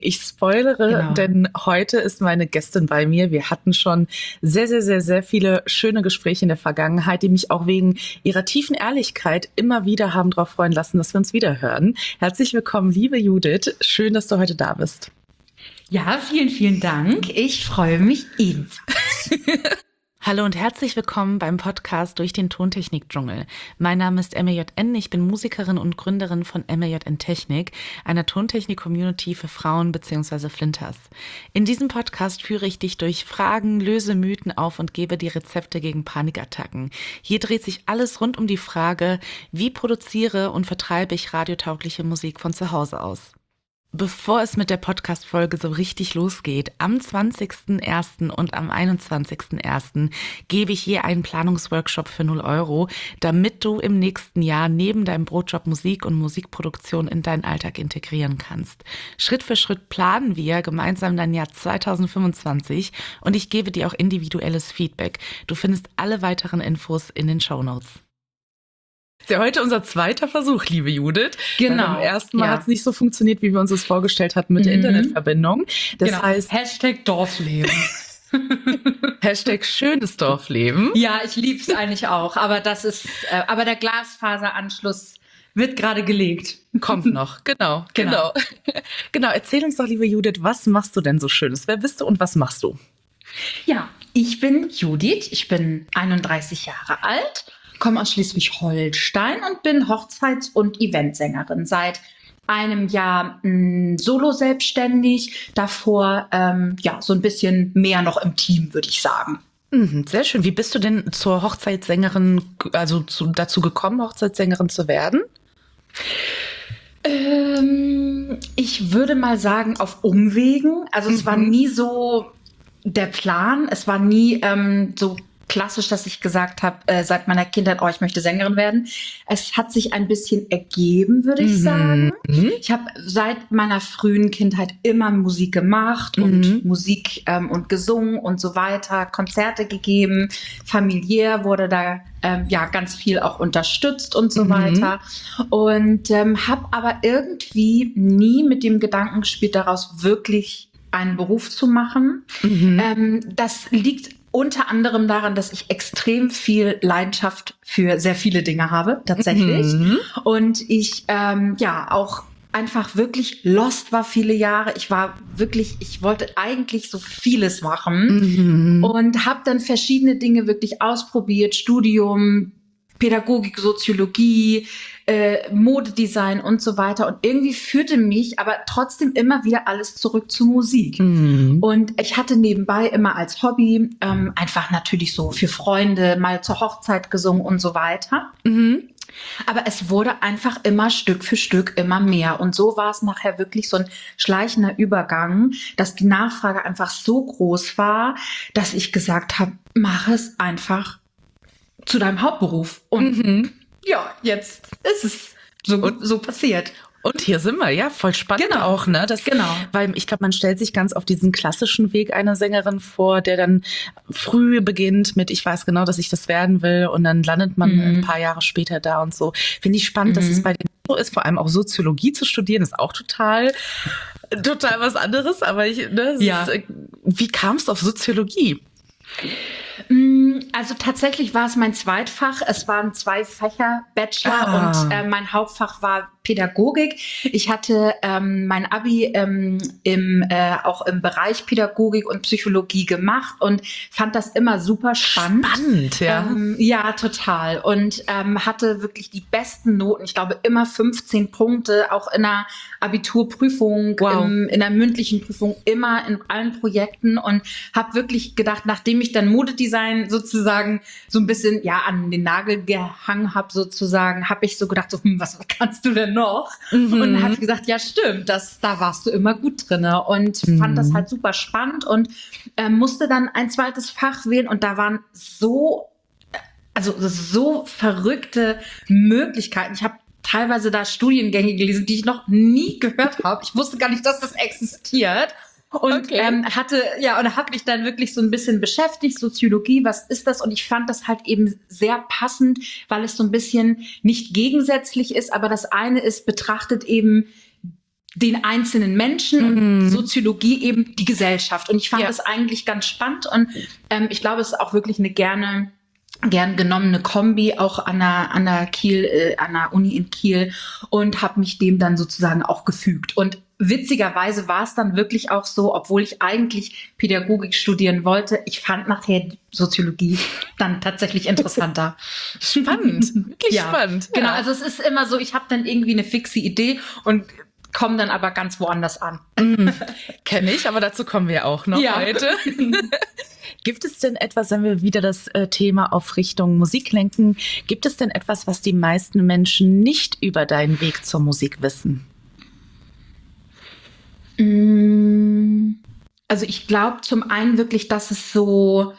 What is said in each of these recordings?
Ich spoilere, Genau. denn heute ist meine Gästin bei mir. Wir hatten schon sehr, sehr, sehr, sehr viele schöne Gespräche in der Vergangenheit, die mich auch wegen ihrer tiefen Ehrlichkeit immer wieder haben darauf freuen lassen, dass wir uns wieder hören. Herzlich willkommen, liebe Judith. Schön, dass du heute da bist. Ja, vielen, vielen Dank. Ich freue mich ebenfalls. Hallo und herzlich willkommen beim Podcast Durch den Tontechnik-Dschungel. Mein Name ist MJN, ich bin Musikerin und Gründerin von MJN Technik, einer Tontechnik-Community für Frauen bzw. Flinters. In diesem Podcast führe ich dich durch Fragen, löse Mythen auf und gebe dir Rezepte gegen Panikattacken. Hier dreht sich alles rund um die Frage, wie produziere und vertreibe ich radiotaugliche Musik von zu Hause aus. Bevor es mit der Podcast-Folge so richtig losgeht, am 20.01. und am 21.01. gebe ich je einen Planungsworkshop für 0 €, damit du im nächsten Jahr neben deinem Brotjob Musik und Musikproduktion in deinen Alltag integrieren kannst. Schritt für Schritt planen wir gemeinsam dein Jahr 2025 und ich gebe dir auch individuelles Feedback. Du findest alle weiteren Infos in den Shownotes. Das ist ja heute unser zweiter Versuch, liebe Judith. Genau. Beim ersten Mal hat es nicht so funktioniert, wie wir uns das vorgestellt hatten mit der Internetverbindung. Das heißt, Hashtag Dorfleben. Hashtag schönes Dorfleben. Ja, ich liebe es eigentlich auch, aber aber der Glasfaseranschluss wird gerade gelegt. Kommt noch, genau. Genau, erzähl uns doch, liebe Judith, was machst du denn so Schönes? Wer bist du und was machst du? Ja, ich bin Judith, ich bin 31 Jahre alt, komme aus Schleswig-Holstein und bin Hochzeits- und Eventsängerin. Seit einem Jahr solo selbstständig, davor so ein bisschen mehr noch im Team, würde ich sagen. Sehr schön. Wie bist du denn zur Hochzeitssängerin, also dazu gekommen, Hochzeitssängerin zu werden? Ich würde mal sagen, auf Umwegen. Also es war nie so der Plan. Es war nie so klassisch, dass ich gesagt habe, seit meiner Kindheit, ich möchte Sängerin werden. Es hat sich ein bisschen ergeben, würde ich sagen. Ich habe seit meiner frühen Kindheit immer Musik gemacht und Musik und gesungen und so weiter, Konzerte gegeben. Familiär wurde da ganz viel auch unterstützt und so weiter. Und habe aber irgendwie nie mit dem Gedanken gespielt, daraus wirklich einen Beruf zu machen. Das liegt unter anderem daran, dass ich extrem viel Leidenschaft für sehr viele Dinge habe, tatsächlich. Und ich auch einfach wirklich lost war viele Jahre. Ich wollte eigentlich so vieles machen und habe dann verschiedene Dinge wirklich ausprobiert. Studium, Pädagogik, Soziologie, Modedesign und so weiter. Und irgendwie führte mich aber trotzdem immer wieder alles zurück zur Musik. Und ich hatte nebenbei immer als Hobby einfach natürlich so für Freunde mal zur Hochzeit gesungen und so weiter. Aber es wurde einfach immer Stück für Stück immer mehr. Und so war es nachher wirklich so ein schleichender Übergang, dass die Nachfrage einfach so groß war, dass ich gesagt habe, mach es einfach zu deinem Hauptberuf. Und jetzt ist es so passiert. Und hier sind wir, ja, voll spannend auch, ne? Weil ich glaube, man stellt sich ganz auf diesen klassischen Weg einer Sängerin vor, der dann früh beginnt mit, ich weiß genau, dass ich das werden will, und dann landet man ein paar Jahre später da und so. Finde ich spannend, dass es bei denen so ist, vor allem auch Soziologie zu studieren, ist auch total was anderes, aber wie kamst du auf Soziologie? Also tatsächlich war es mein Zweitfach. Es waren 2 Fächer, Bachelor und mein Hauptfach war Pädagogik. Ich hatte mein Abi auch im Bereich Pädagogik und Psychologie gemacht und fand das immer super spannend. Spannend, ja. Ja, total. Und hatte wirklich die besten Noten. Ich glaube immer 15 Punkte, auch in der Abiturprüfung, in der mündlichen Prüfung, immer in allen Projekten, und habe wirklich gedacht, nachdem ich dann Modedesign sozusagen so ein bisschen an den Nagel gehangen habe, sozusagen, habe ich so gedacht, was kannst du denn noch? Und dann hat sie gesagt, ja stimmt, da warst du immer gut drinne, und fand das halt super spannend und musste dann ein zweites Fach wählen, und da waren so verrückte Möglichkeiten. Ich habe teilweise da Studiengänge gelesen, die ich noch nie gehört habe. Ich wusste gar nicht, dass das existiert. Und habe mich dann wirklich so ein bisschen beschäftigt, Soziologie, was ist das? Und ich fand das halt eben sehr passend, weil es so ein bisschen nicht gegensätzlich ist, aber das eine ist, betrachtet eben den einzelnen Menschen und Soziologie eben die Gesellschaft. Und ich fand das eigentlich ganz spannend und ich glaube, es ist auch wirklich eine gern genommene Kombi, auch an der Uni in Kiel, und habe mich dem dann sozusagen auch gefügt. Und witzigerweise war es dann wirklich auch so, obwohl ich eigentlich Pädagogik studieren wollte, ich fand nachher Soziologie dann tatsächlich interessanter. Spannend, wirklich spannend. Genau, also es ist immer so, ich habe dann irgendwie eine fixe Idee und komme dann aber ganz woanders an. Kenne ich, aber dazu kommen wir auch noch heute. Gibt es denn etwas, wenn wir wieder das Thema auf Richtung Musik lenken, gibt es denn etwas, was die meisten Menschen nicht über deinen Weg zur Musik wissen? Also ich glaube zum einen wirklich, dass es so,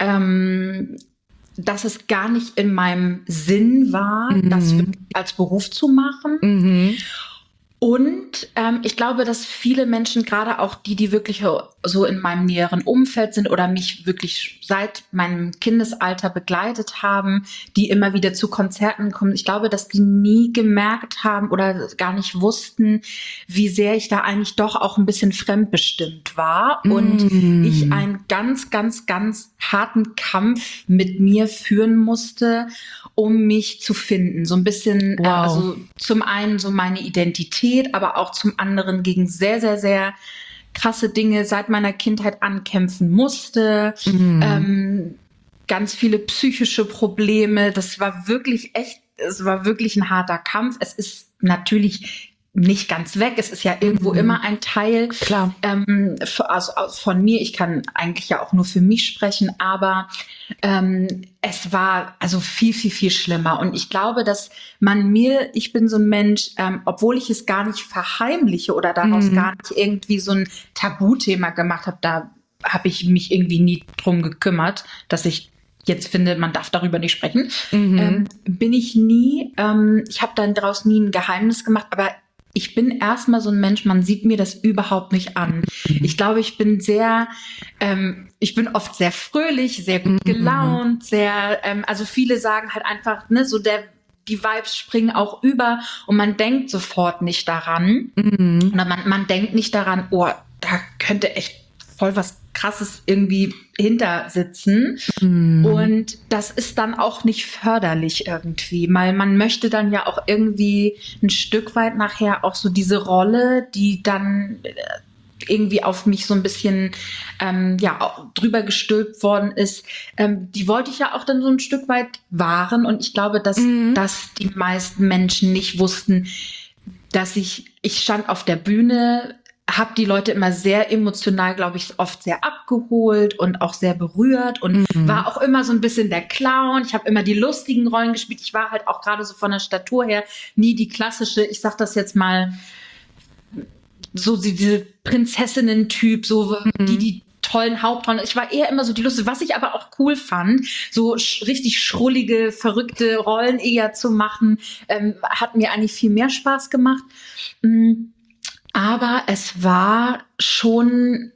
dass es gar nicht in meinem Sinn war, das wirklich als Beruf zu machen. Und ich glaube, dass viele Menschen, gerade auch die wirklich so in meinem näheren Umfeld sind oder mich wirklich seit meinem Kindesalter begleitet haben, die immer wieder zu Konzerten kommen, ich glaube, dass die nie gemerkt haben oder gar nicht wussten, wie sehr ich da eigentlich doch auch ein bisschen fremdbestimmt war und ich einen ganz, ganz, ganz harten Kampf mit mir führen musste, um mich zu finden. So ein bisschen, also zum einen so meine Identität, aber auch zum anderen gegen sehr, sehr, sehr krasse Dinge seit meiner Kindheit ankämpfen musste. Ganz viele psychische Probleme. Das war wirklich es war wirklich ein harter Kampf. Es ist natürlich nicht ganz weg. Es ist ja irgendwo immer ein Teil. Klar. Also von mir. Ich kann eigentlich ja auch nur für mich sprechen, aber es war also viel, viel, viel schlimmer. Und ich glaube, dass ich bin so ein Mensch, obwohl ich es gar nicht verheimliche oder daraus gar nicht irgendwie so ein Tabuthema gemacht habe, da habe ich mich irgendwie nie drum gekümmert, dass ich jetzt finde, man darf darüber nicht sprechen. Bin ich nie, ich habe dann daraus nie ein Geheimnis gemacht, aber ich bin erstmal so ein Mensch, man sieht mir das überhaupt nicht an. Ich glaube, ich bin oft sehr fröhlich, sehr gut gelaunt, also viele sagen halt einfach, ne, so die Vibes springen auch über und man denkt sofort nicht daran. Oder man denkt nicht daran, oh, da könnte echt voll was Krasses irgendwie hinter sitzen. Und das ist dann auch nicht förderlich irgendwie, weil man möchte dann ja auch irgendwie ein Stück weit nachher auch so diese Rolle, die dann irgendwie auf mich so ein bisschen drüber gestülpt worden ist, die wollte ich ja auch dann so ein Stück weit wahren. Und ich glaube, dass die meisten Menschen nicht wussten, dass ich stand auf der Bühne, habe die Leute immer sehr emotional, glaube ich, oft sehr abgeholt und auch sehr berührt und war auch immer so ein bisschen der Clown. Ich habe immer die lustigen Rollen gespielt. Ich war halt auch gerade so von der Statur her nie die klassische, ich sag das jetzt mal, so diese Prinzessinnen-Typ, so die tollen Hauptrollen. Ich war eher immer so die Lustige, was ich aber auch cool fand, so richtig schrullige, verrückte Rollen eher zu machen, hat mir eigentlich viel mehr Spaß gemacht. Aber es war schon,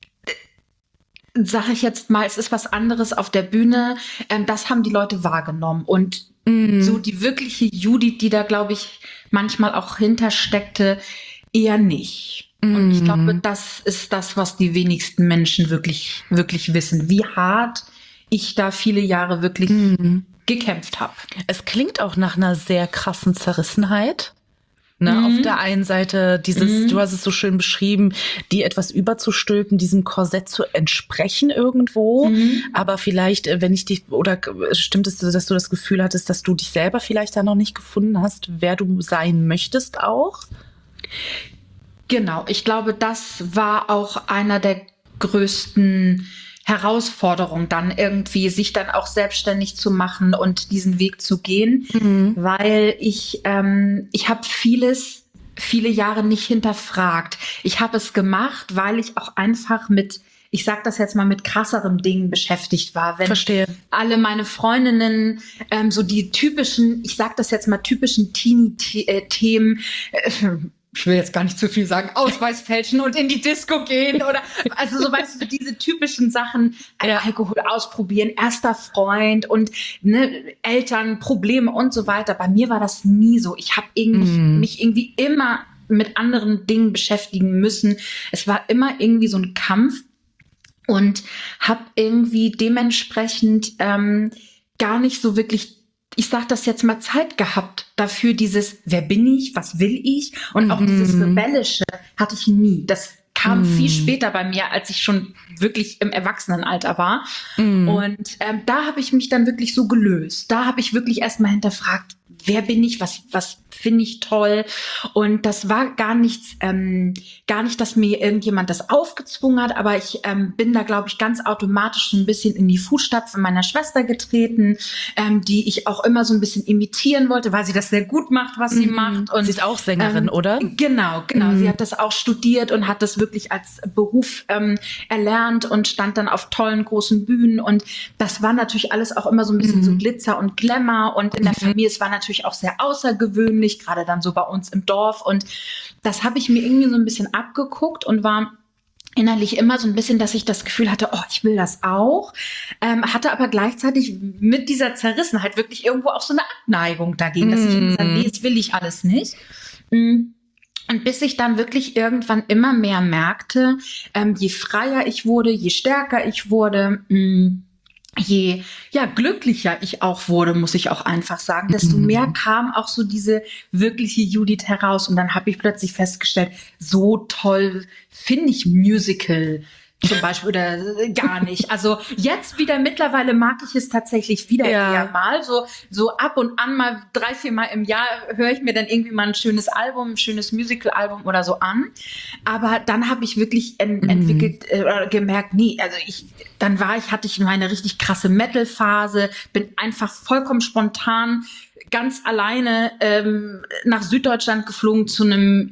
sage ich jetzt mal, es ist was anderes auf der Bühne. Das haben die Leute wahrgenommen. Und so die wirkliche Judith, die da, glaube ich, manchmal auch hintersteckte, eher nicht. Und ich glaube, das ist das, was die wenigsten Menschen wirklich, wirklich wissen. Wie hart ich da viele Jahre wirklich gekämpft habe. Es klingt auch nach einer sehr krassen Zerrissenheit. Ne, auf der einen Seite du hast es so schön beschrieben, die etwas überzustülpen, diesem Korsett zu entsprechen irgendwo. Aber vielleicht, stimmt es, dass du das Gefühl hattest, dass du dich selber vielleicht da noch nicht gefunden hast, wer du sein möchtest auch? Genau, ich glaube, das war auch einer der größten Herausforderung, dann irgendwie sich dann auch selbstständig zu machen und diesen Weg zu gehen, weil ich habe viele Jahre nicht hinterfragt. Ich habe es gemacht, weil ich auch einfach ich sag das jetzt mal, mit krasseren Dingen beschäftigt war. Wenn Verstehe. Alle meine Freundinnen so die typischen, ich sag das jetzt mal, typischen Teenie-Themen, ich will jetzt gar nicht zu viel sagen, Ausweis fälschen und in die Disco gehen oder, also so, weißt du, diese typischen Sachen, Alkohol ausprobieren, erster Freund und Eltern, Probleme und so weiter. Bei mir war das nie so. Ich habe mich irgendwie immer mit anderen Dingen beschäftigen müssen. Es war immer irgendwie so ein Kampf und habe irgendwie dementsprechend gar nicht so wirklich, ich sag das jetzt mal, Zeit gehabt dafür, dieses, wer bin ich, was will ich? Und auch dieses Rebellische hatte ich nie. Das kam viel später bei mir, als ich schon wirklich im Erwachsenenalter war. Und da habe ich mich dann wirklich so gelöst. Da habe ich wirklich erstmal hinterfragt, wer bin ich, was finde ich toll. Und das war gar nicht, dass mir irgendjemand das aufgezwungen hat, aber ich bin da, glaube ich, ganz automatisch so ein bisschen in die Fußstapfen meiner Schwester getreten, die ich auch immer so ein bisschen imitieren wollte, weil sie das sehr gut macht, was sie macht. Und sie ist auch Sängerin, oder? Genau. Sie hat das auch studiert und hat das wirklich als Beruf erlernt und stand dann auf tollen großen Bühnen. Und das war natürlich alles auch immer so ein bisschen so Glitzer und Glamour. Und in der Familie, es war natürlich auch sehr außergewöhnlich, gerade dann so bei uns im Dorf. Und das habe ich mir irgendwie so ein bisschen abgeguckt und war innerlich immer so ein bisschen, dass ich das Gefühl hatte, oh, ich will das auch, hatte aber gleichzeitig mit dieser Zerrissenheit wirklich irgendwo auch so eine Abneigung dagegen, dass ich immer sage, nee, das will ich alles nicht. Und bis ich dann wirklich irgendwann immer mehr merkte, je freier ich wurde, je stärker ich wurde, je glücklicher ich auch wurde, muss ich auch einfach sagen, desto mehr kam auch so diese wirkliche Judith heraus. Und dann habe ich plötzlich festgestellt, so toll finde ich Musical zum Beispiel oder gar nicht. Also jetzt wieder, mittlerweile mag ich es tatsächlich wieder eher mal. So ab und an mal 3-4 Mal im Jahr höre ich mir dann irgendwie mal ein schönes Album, ein schönes Musical-Album oder so an. Aber dann habe ich wirklich entwickelt, gemerkt, nee, also hatte ich meine richtig krasse Metal-Phase, bin einfach vollkommen spontan ganz alleine nach Süddeutschland geflogen zu einem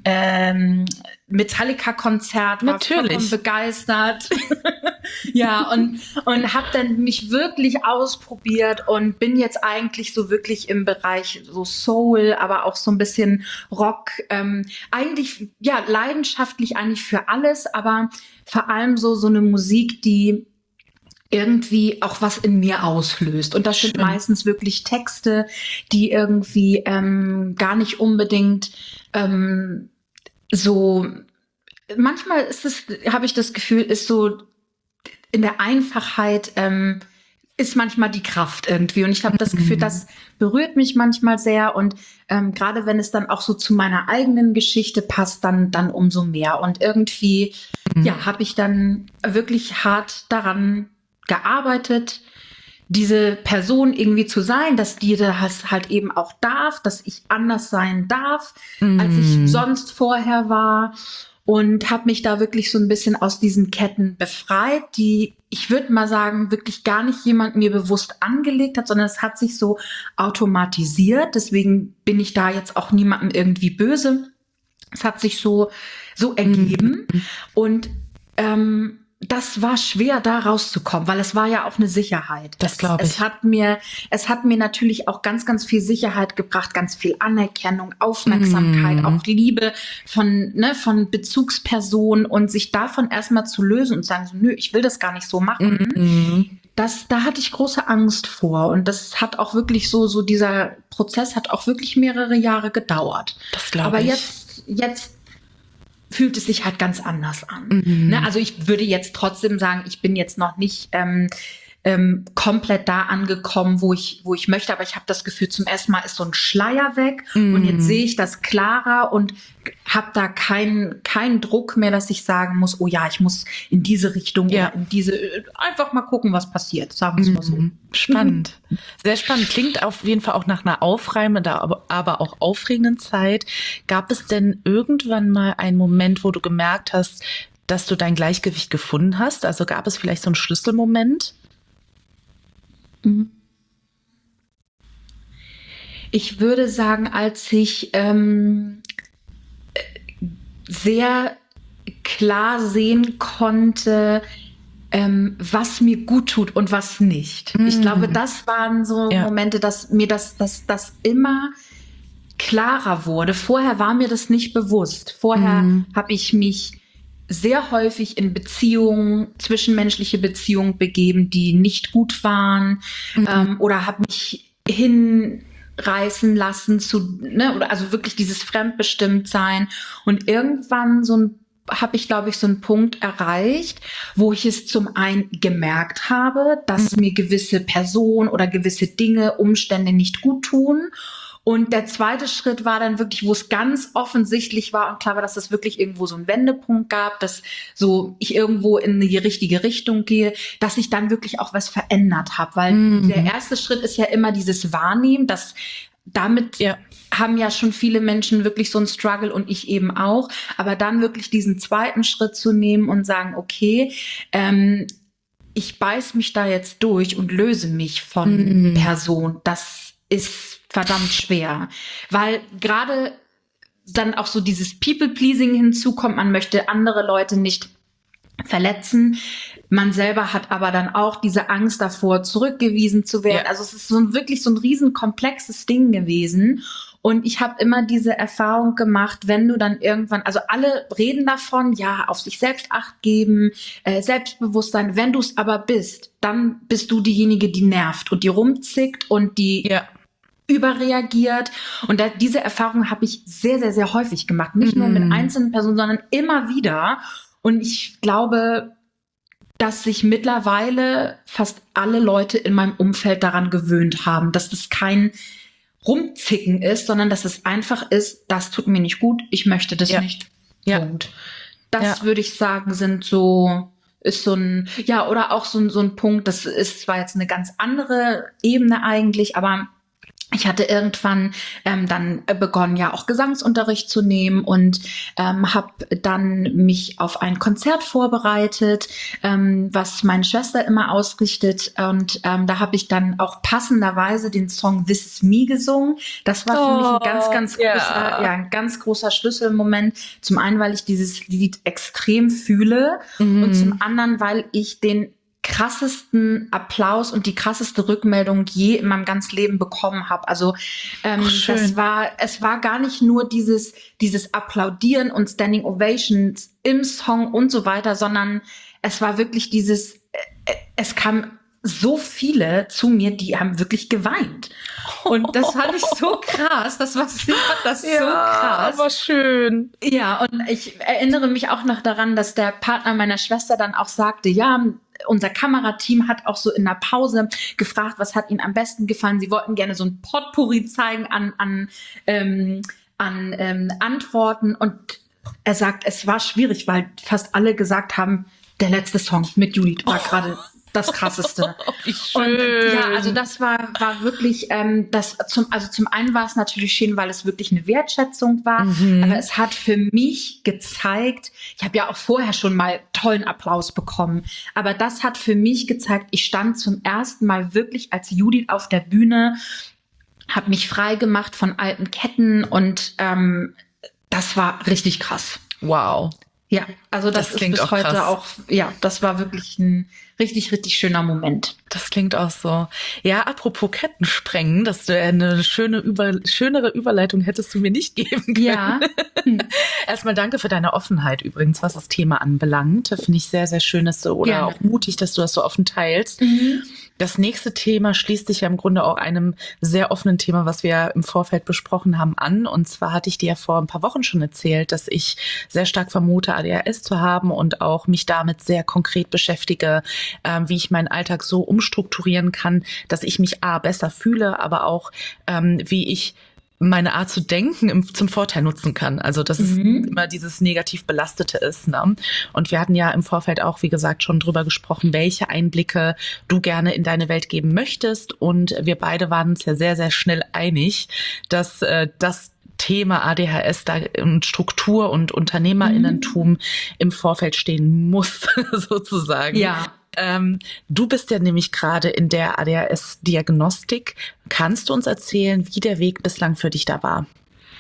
Metallica-Konzert, war vollkommen begeistert. Ja, und habe dann mich wirklich ausprobiert und bin jetzt eigentlich so wirklich im Bereich so Soul, aber auch so ein bisschen Rock, eigentlich, ja, leidenschaftlich eigentlich für alles, aber vor allem so eine Musik, die irgendwie auch was in mir auslöst. Und das sind meistens wirklich Texte, die irgendwie gar nicht unbedingt so, manchmal habe ich das Gefühl, ist so in der Einfachheit ist manchmal die Kraft irgendwie. Und ich habe das Gefühl, das berührt mich manchmal sehr. Und gerade wenn es dann auch so zu meiner eigenen Geschichte passt, dann umso mehr. Und irgendwie, habe ich dann wirklich hart daran gearbeitet, diese Person irgendwie zu sein, dass die das halt eben auch darf, dass ich anders sein darf, als ich sonst vorher war. Und habe mich da wirklich so ein bisschen aus diesen Ketten befreit, die, ich würde mal sagen, wirklich gar nicht jemand mir bewusst angelegt hat, sondern es hat sich so automatisiert. Deswegen bin ich da jetzt auch niemandem irgendwie böse. Es hat sich so ergeben. Und das war schwer, da rauszukommen, weil es war ja auch eine Sicherheit. Das glaube ich. Es hat mir natürlich auch ganz, ganz viel Sicherheit gebracht, ganz viel Anerkennung, Aufmerksamkeit, auch Liebe von Bezugspersonen und sich davon erstmal zu lösen und sagen so, nö, ich will das gar nicht so machen. Da hatte ich große Angst vor und das hat auch wirklich so dieser Prozess hat auch wirklich mehrere Jahre gedauert. Das glaube ich. Aber jetzt fühlt es sich halt ganz anders an. Ne? Also ich würde jetzt trotzdem sagen, ich bin jetzt noch nicht komplett da angekommen, wo ich möchte, aber ich habe das Gefühl, zum ersten Mal ist so ein Schleier weg und jetzt sehe ich das klarer und habe da keinen Druck mehr, dass ich sagen muss, oh ja, ich muss in diese Richtung oder in diese, einfach mal gucken, was passiert, sagen wir es mal so. Spannend. Sehr spannend. Klingt auf jeden Fall auch nach einer aufreibenden, aber auch aufregenden Zeit. Gab es denn irgendwann mal einen Moment, wo du gemerkt hast, dass du dein Gleichgewicht gefunden hast? Also gab es vielleicht so einen Schlüsselmoment? Ich würde sagen, als ich sehr klar sehen konnte, was mir gut tut und was nicht. Ich glaube, das waren so Momente, dass mir das immer klarer wurde. Vorher war mir das nicht bewusst. Vorher habe ich mich sehr häufig in Beziehungen, zwischenmenschliche Beziehungen begeben, die nicht gut waren, oder habe mich reißen lassen oder also wirklich dieses Fremdbestimmtsein. Und irgendwann habe ich, glaube ich, so einen Punkt erreicht, wo ich es zum einen gemerkt habe, dass mir gewisse Personen oder gewisse Dinge, Umstände nicht gut tun. Und der zweite Schritt war dann wirklich, wo es ganz offensichtlich war und klar war, dass es wirklich irgendwo so einen Wendepunkt gab, dass so ich irgendwo in die richtige Richtung gehe, dass ich dann wirklich auch was verändert habe. Weil der erste Schritt ist ja immer dieses Wahrnehmen, dass damit haben ja schon viele Menschen wirklich so einen Struggle und ich eben auch. Aber dann wirklich diesen zweiten Schritt zu nehmen und sagen, okay, ich beiß mich da jetzt durch und löse mich von Person. Das ist verdammt schwer, weil gerade dann auch so dieses People-Pleasing hinzukommt. Man möchte andere Leute nicht verletzen. Man selber hat aber dann auch diese Angst davor, zurückgewiesen zu werden. Ja. Also es ist wirklich so ein riesen komplexes Ding gewesen. Und ich habe immer diese Erfahrung gemacht, wenn du dann irgendwann, also alle reden davon, ja, auf sich selbst Acht geben, Selbstbewusstsein. Wenn du es aber bist, dann bist du diejenige, die nervt und die rumzickt und die überreagiert. Und diese Erfahrung habe ich sehr, sehr, sehr häufig gemacht. Nicht nur mit einzelnen Personen, sondern immer wieder. Und ich glaube, dass sich mittlerweile fast alle Leute in meinem Umfeld daran gewöhnt haben, dass das kein Rumzicken ist, sondern dass es einfach ist, das tut mir nicht gut, ich möchte das nicht. Punkt. Das würde ich sagen, ist so ein, oder auch so ein Punkt, das ist zwar jetzt eine ganz andere Ebene eigentlich, aber ich hatte irgendwann dann begonnen, ja auch Gesangsunterricht zu nehmen und habe dann mich auf ein Konzert vorbereitet, was meine Schwester immer ausrichtet. Und da habe ich dann auch passenderweise den Song This Is Me gesungen. Das war für mich ein ganz großer Schlüsselmoment. Zum einen, weil ich dieses Lied extrem fühle und zum anderen, weil ich den krassesten Applaus und die krasseste Rückmeldung je in meinem ganzen Leben bekommen habe. Also es war gar nicht nur dieses Applaudieren und Standing Ovations im Song und so weiter, sondern es war wirklich es kam so viele zu mir, die haben wirklich geweint. Und das fand ich so krass. Das war so krass. Aber schön. Ja, und ich erinnere mich auch noch daran, dass der Partner meiner Schwester dann auch sagte, ja, unser Kamerateam hat auch so in der Pause gefragt, was hat ihnen am besten gefallen. Sie wollten gerne so ein Potpourri zeigen an Antworten. Und er sagt, es war schwierig, weil fast alle gesagt haben, der letzte Song mit Judith war gerade das Krasseste. Wie schön. Und also das war wirklich, zum einen war es natürlich schön, weil es wirklich eine Wertschätzung war, aber es hat für mich gezeigt, ich habe ja auch vorher schon mal tollen Applaus bekommen, aber das hat für mich gezeigt, ich stand zum ersten Mal wirklich als Judith auf der Bühne, habe mich frei gemacht von alten Ketten und das war richtig krass. Wow. Ja, also das ist bis heute krass. Auch, das war wirklich ein richtig, richtig schöner Moment. Das klingt auch so. Ja, apropos Ketten sprengen, dass du eine schönere Überleitung hättest du mir nicht geben können. Ja. Erstmal danke für deine Offenheit übrigens, was das Thema anbelangt. Finde ich sehr, sehr schön, dass du, oder auch mutig, dass du das so offen teilst. Das nächste Thema schließt sich ja im Grunde auch einem sehr offenen Thema, was wir im Vorfeld besprochen haben, an. Und zwar hatte ich dir ja vor ein paar Wochen schon erzählt, dass ich sehr stark vermute, ADHS zu haben und auch mich damit sehr konkret beschäftige, wie ich meinen Alltag so umstrukturieren kann, dass ich mich besser fühle, aber auch wie ich meine Art zu denken zum Vorteil nutzen kann. Also dass es immer dieses negativ Belastete ist. Ne? Und wir hatten ja im Vorfeld auch, wie gesagt, schon drüber gesprochen, welche Einblicke du gerne in deine Welt geben möchtest. Und wir beide waren uns ja sehr, sehr schnell einig, dass das Thema ADHS da und Struktur und UnternehmerInnentum im Vorfeld stehen muss, sozusagen. Ja. Du bist ja nämlich gerade in der ADHS-Diagnostik. Kannst du uns erzählen, wie der Weg bislang für dich da war?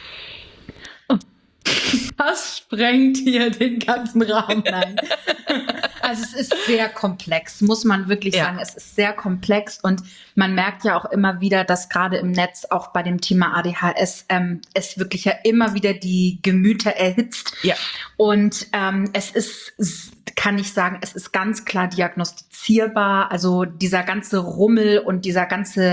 Das sprengt hier den ganzen Rahmen. Nein. Also es ist sehr komplex, muss man wirklich sagen. Es ist sehr komplex und man merkt ja auch immer wieder, dass gerade im Netz auch bei dem Thema ADHS es wirklich ja immer wieder die Gemüter erhitzt. Ja. Und es ist, kann ich sagen, es ist ganz klar diagnostizierbar. Also dieser ganze Rummel und dieser ganze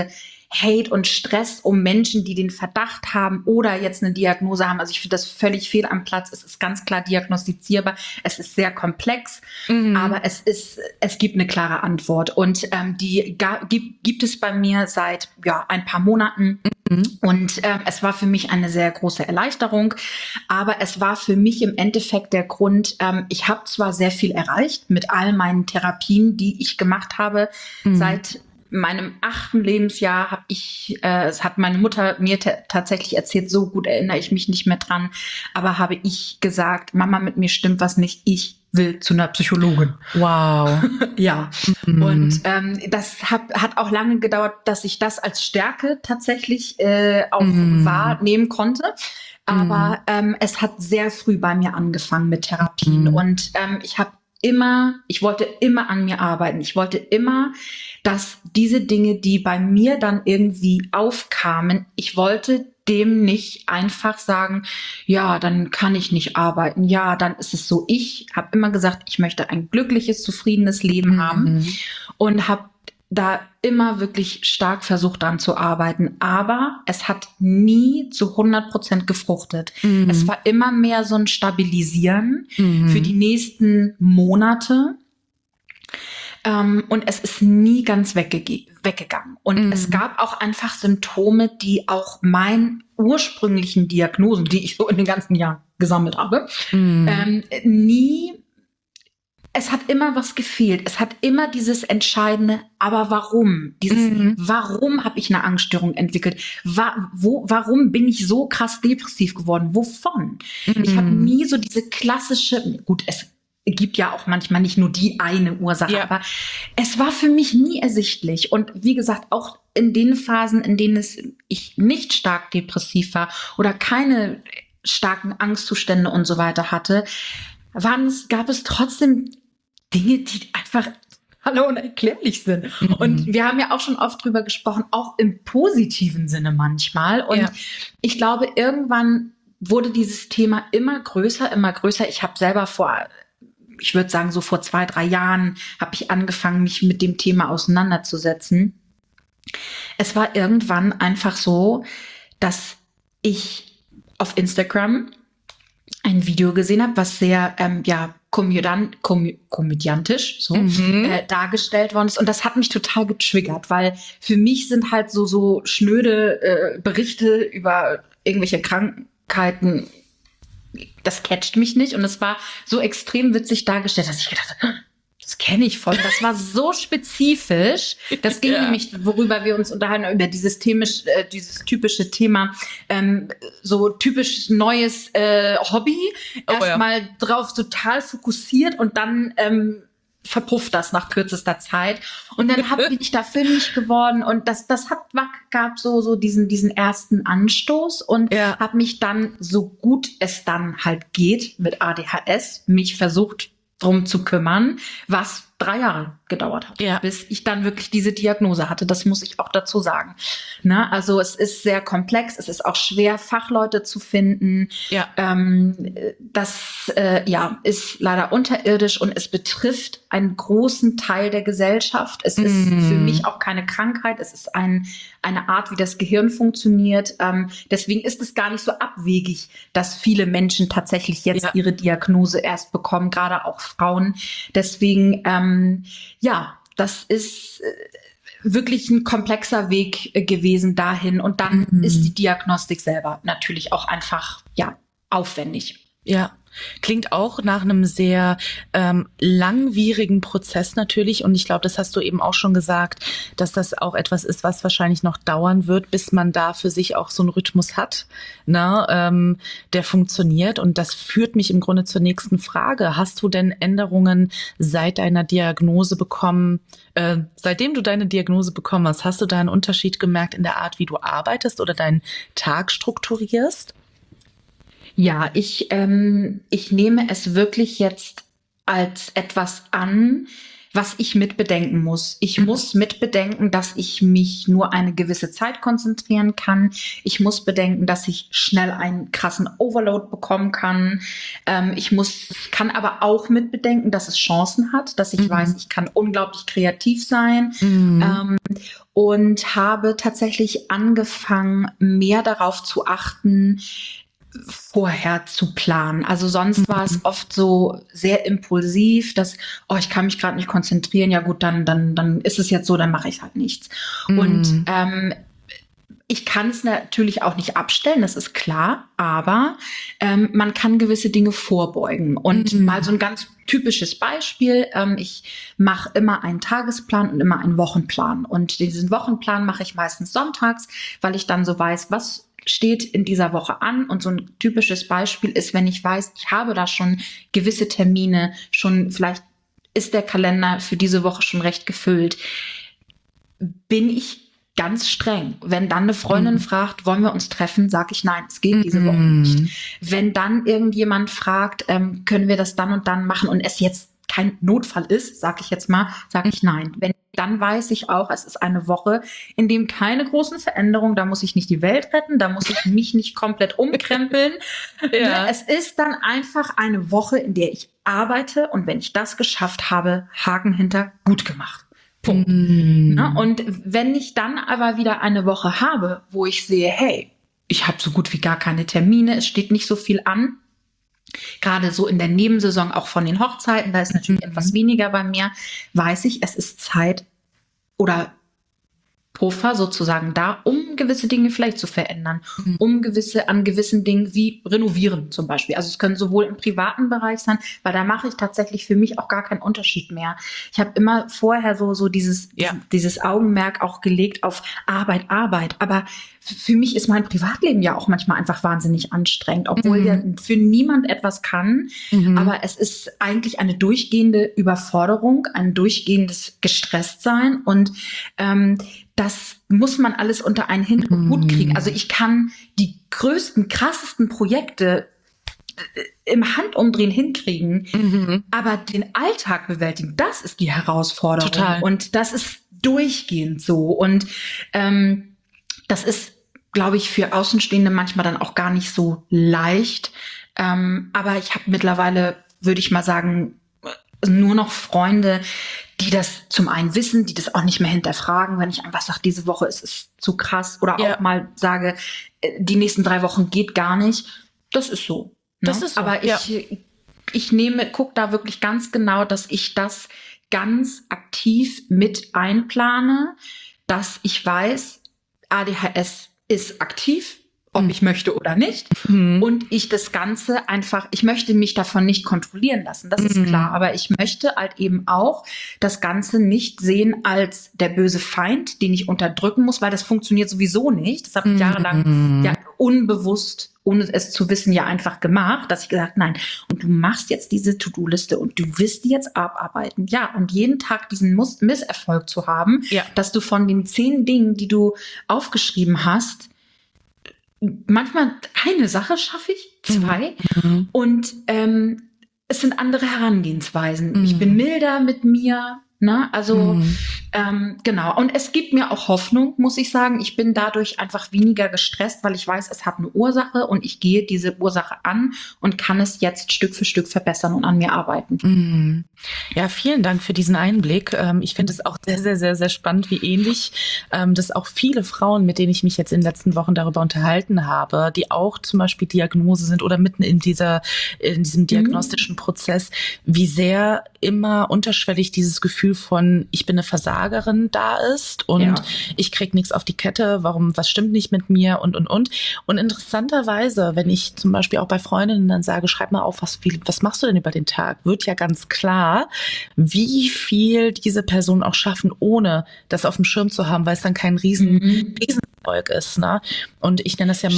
Hate und Stress um Menschen, die den Verdacht haben oder jetzt eine Diagnose haben. Also ich finde das völlig fehl am Platz. Es ist ganz klar diagnostizierbar. Es ist sehr komplex, aber es gibt eine klare Antwort. Und die gibt es bei mir seit ein paar Monaten. Und es war für mich eine sehr große Erleichterung, aber es war für mich im Endeffekt der Grund, ich habe zwar sehr viel erreicht mit all meinen Therapien, die ich gemacht habe. Seit meinem 8. Lebensjahr es hat meine Mutter mir tatsächlich erzählt, so gut erinnere ich mich nicht mehr dran, aber habe ich gesagt, Mama, mit mir stimmt was nicht, ich will zu einer Psychologin. Wow. Ja. Und das hat auch lange gedauert, dass ich das als Stärke tatsächlich auch wahrnehmen konnte. Aber es hat sehr früh bei mir angefangen mit Therapien. Und ich wollte immer an mir arbeiten. Ich wollte immer, dass diese Dinge, die bei mir dann irgendwie aufkamen, ich wollte dem nicht einfach sagen, ja, dann kann ich nicht arbeiten, ja, dann ist es so. Ich habe immer gesagt, ich möchte ein glückliches, zufriedenes Leben haben und habe da immer wirklich stark versucht, dran zu arbeiten. Aber es hat nie zu 100% gefruchtet. Es war immer mehr so ein Stabilisieren für die nächsten Monate. Und es ist nie ganz weggegangen. Und es gab auch einfach Symptome, die auch meinen ursprünglichen Diagnosen, die ich so in den ganzen Jahren gesammelt habe, es hat immer was gefehlt. Es hat immer dieses entscheidende, aber warum? Warum habe ich eine Angststörung entwickelt? Warum bin ich so krass depressiv geworden? Wovon? Ich habe nie so diese klassische, gut, es gibt ja auch manchmal nicht nur die eine Ursache, aber es war für mich nie ersichtlich. Und wie gesagt, auch in den Phasen, in denen ich nicht stark depressiv war oder keine starken Angstzustände und so weiter hatte, gab es trotzdem Dinge, die einfach unerklärlich sind. Und wir haben ja auch schon oft drüber gesprochen, auch im positiven Sinne manchmal. Und ich glaube, irgendwann wurde dieses Thema immer größer, immer größer. Ich habe selber ich würde sagen, so vor 2, 3 Jahren habe ich angefangen, mich mit dem Thema auseinanderzusetzen. Es war irgendwann einfach so, dass ich auf Instagram ein Video gesehen habe, was sehr komödiantisch dargestellt worden ist. Und das hat mich total getriggert, weil für mich sind halt so schnöde Berichte über irgendwelche Krankheiten, das catcht mich nicht. Und es war so extrem witzig dargestellt, dass ich gedacht habe, das kenne ich voll. Das war so spezifisch. Das ging nämlich, worüber wir uns unterhalten, über dieses typische Thema, so typisch neues Hobby. Erstmal drauf total fokussiert und dann verpufft das nach kürzester Zeit. Und dann bin ich da filmisch geworden und das gab so diesen ersten Anstoß und habe mich dann, so gut es dann halt geht mit ADHS, mich versucht drum zu kümmern, was 3 Jahre gedauert hat, bis ich dann wirklich diese Diagnose hatte. Das muss ich auch dazu sagen. Na, also es ist sehr komplex, es ist auch schwer, Fachleute zu finden. Das ist leider unterirdisch und es betrifft einen großen Teil der Gesellschaft. Es ist für mich auch keine Krankheit, es ist eine Art, wie das Gehirn funktioniert. Deswegen ist es gar nicht so abwegig, dass viele Menschen tatsächlich jetzt ihre Diagnose erst bekommen, gerade auch Frauen. Deswegen das ist wirklich ein komplexer Weg gewesen dahin. Und dann ist die Diagnostik selber natürlich auch einfach, aufwendig. Ja. Klingt auch nach einem sehr langwierigen Prozess natürlich. Und ich glaube, das hast du eben auch schon gesagt, dass das auch etwas ist, was wahrscheinlich noch dauern wird, bis man da für sich auch so einen Rhythmus hat, der funktioniert. Und das führt mich im Grunde zur nächsten Frage. Hast du denn Änderungen seit deiner Diagnose bekommen, seitdem du deine Diagnose bekommen hast du da einen Unterschied gemerkt in der Art, wie du arbeitest oder deinen Tag strukturierst? Ja, ich nehme es wirklich jetzt als etwas an, was ich mitbedenken muss. Ich muss mitbedenken, dass ich mich nur eine gewisse Zeit konzentrieren kann. Ich muss bedenken, dass ich schnell einen krassen Overload bekommen kann. Kann aber auch mitbedenken, dass es Chancen hat, dass ich weiß, ich kann unglaublich kreativ sein. Und habe tatsächlich angefangen, mehr darauf zu achten, vorher zu planen. Also sonst war es oft so sehr impulsiv, dass, ich kann mich gerade nicht konzentrieren, ja gut, dann ist es jetzt so, dann mache ich halt nichts. Und ich kann es natürlich auch nicht abstellen, das ist klar, aber man kann gewisse Dinge vorbeugen. Und mal so ein ganz typisches Beispiel, ich mache immer einen Tagesplan und immer einen Wochenplan. Und diesen Wochenplan mache ich meistens sonntags, weil ich dann so weiß, was steht in dieser Woche an. Und so ein typisches Beispiel ist, wenn ich weiß, ich habe da schon gewisse Termine, schon vielleicht ist der Kalender für diese Woche schon recht gefüllt, bin ich ganz streng. Wenn dann eine Freundin fragt, wollen wir uns treffen, sage ich nein, es geht diese Woche nicht. Wenn dann irgendjemand fragt, können wir das dann und dann machen und es jetzt kein Notfall ist, sage ich nein. Dann weiß ich auch, es ist eine Woche, in dem keine großen Veränderungen, da muss ich nicht die Welt retten, da muss ich mich nicht komplett umkrempeln. Ja. Es ist dann einfach eine Woche, in der ich arbeite und wenn ich das geschafft habe, Haken hinter, gut gemacht. Punkt. Ja, und wenn ich dann aber wieder eine Woche habe, wo ich sehe, hey, ich habe so gut wie gar keine Termine, es steht nicht so viel an, gerade so in der Nebensaison auch von den Hochzeiten, da ist natürlich etwas weniger bei mir, weiß ich, es ist Zeit oder Puffer sozusagen da, um gewisse Dinge vielleicht zu verändern, an gewissen Dingen wie renovieren zum Beispiel. Also es können sowohl im privaten Bereich sein, weil da mache ich tatsächlich für mich auch gar keinen Unterschied mehr. Ich habe immer vorher so dieses Augenmerk auch gelegt auf Arbeit, aber für mich ist mein Privatleben ja auch manchmal einfach wahnsinnig anstrengend, obwohl ja für niemand etwas kann. Aber es ist eigentlich eine durchgehende Überforderung, ein durchgehendes Gestresstsein und das muss man alles unter einen Hut kriegen. Also ich kann die größten, krassesten Projekte im Handumdrehen hinkriegen, aber den Alltag bewältigen, das ist die Herausforderung. Total. Und das ist durchgehend so. Und das ist, glaube ich, für Außenstehende manchmal dann auch gar nicht so leicht. Aber ich habe mittlerweile, würde ich mal sagen, nur noch Freunde, die das zum einen wissen, die das auch nicht mehr hinterfragen, wenn ich einfach sage, diese Woche ist es zu krass oder auch mal sage, die nächsten 3 Wochen geht gar nicht. Das ist so. Ne? Das ist so. Aber ich gucke da wirklich ganz genau, dass ich das ganz aktiv mit einplane, dass ich weiß, ADHS ist aktiv, ob ich möchte oder nicht. Und ich das Ganze einfach, ich möchte mich davon nicht kontrollieren lassen, das ist klar. Aber ich möchte halt eben auch das Ganze nicht sehen als der böse Feind, den ich unterdrücken muss, weil das funktioniert sowieso nicht. Das habe ich jahrelang unbewusst, ohne es zu wissen, einfach gemacht, dass ich gesagt, nein, und du machst jetzt diese To-Do-Liste und du wirst die jetzt abarbeiten. Ja, und jeden Tag diesen Misserfolg zu haben, dass du von den 10 Dingen, die du aufgeschrieben hast, manchmal eine Sache schaffe ich, 2. Und es sind andere Herangehensweisen. Ich bin milder mit mir. Ne? Also genau. Und es gibt mir auch Hoffnung, muss ich sagen. Ich bin dadurch einfach weniger gestresst, weil ich weiß, es hat eine Ursache und ich gehe diese Ursache an und kann es jetzt Stück für Stück verbessern und an mir arbeiten. Ja, vielen Dank für diesen Einblick. Ich finde es auch sehr, sehr, sehr, sehr spannend, wie ähnlich dass auch viele Frauen, mit denen ich mich jetzt in den letzten Wochen darüber unterhalten habe, die auch zum Beispiel Diagnose sind oder mitten in diesem diagnostischen Prozess, wie sehr immer unterschwellig dieses Gefühl von, ich bin eine Versagerin da ist und ich krieg nichts auf die Kette, was stimmt nicht mit mir und. Und interessanterweise, wenn ich zum Beispiel auch bei Freundinnen dann sage, schreib mal auf, was machst du denn über den Tag, wird ja ganz klar, wie viel diese Personen auch schaffen, ohne das auf dem Schirm zu haben, weil es dann kein Riesenerfolg ist. Ne? Und ich nenne das ja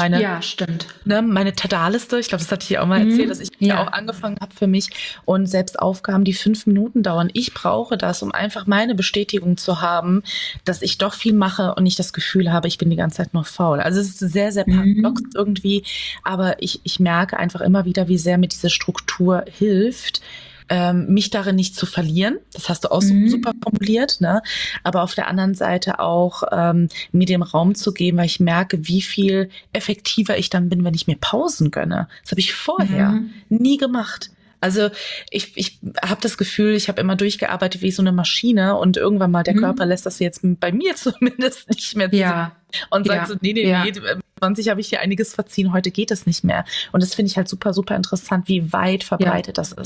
meine Tada-Liste. Ich glaube, das hatte ich hier auch mal erzählt, dass ich auch angefangen habe für mich und selbst Aufgaben, die 5 Minuten dauern. Ich brauche das, um einfach meine Bestätigung zu haben, dass ich doch viel mache und nicht das Gefühl habe, ich bin die ganze Zeit nur faul. Also es ist sehr, sehr paradox irgendwie, aber ich merke einfach immer wieder, wie sehr mir diese Struktur hilft, mich darin nicht zu verlieren. Das hast du auch super formuliert, ne? Aber auf der anderen Seite auch mir den Raum zu geben, weil ich merke, wie viel effektiver ich dann bin, wenn ich mir Pausen gönne. Das habe ich vorher nie gemacht. Also ich habe das Gefühl, ich habe immer durchgearbeitet wie so eine Maschine und irgendwann mal der Körper lässt das jetzt bei mir zumindest nicht mehr zu und sagt so, nee, 20 habe ich hier einiges verziehen, heute geht es nicht mehr. Und das finde ich halt super, super interessant, wie weit verbreitet das ist.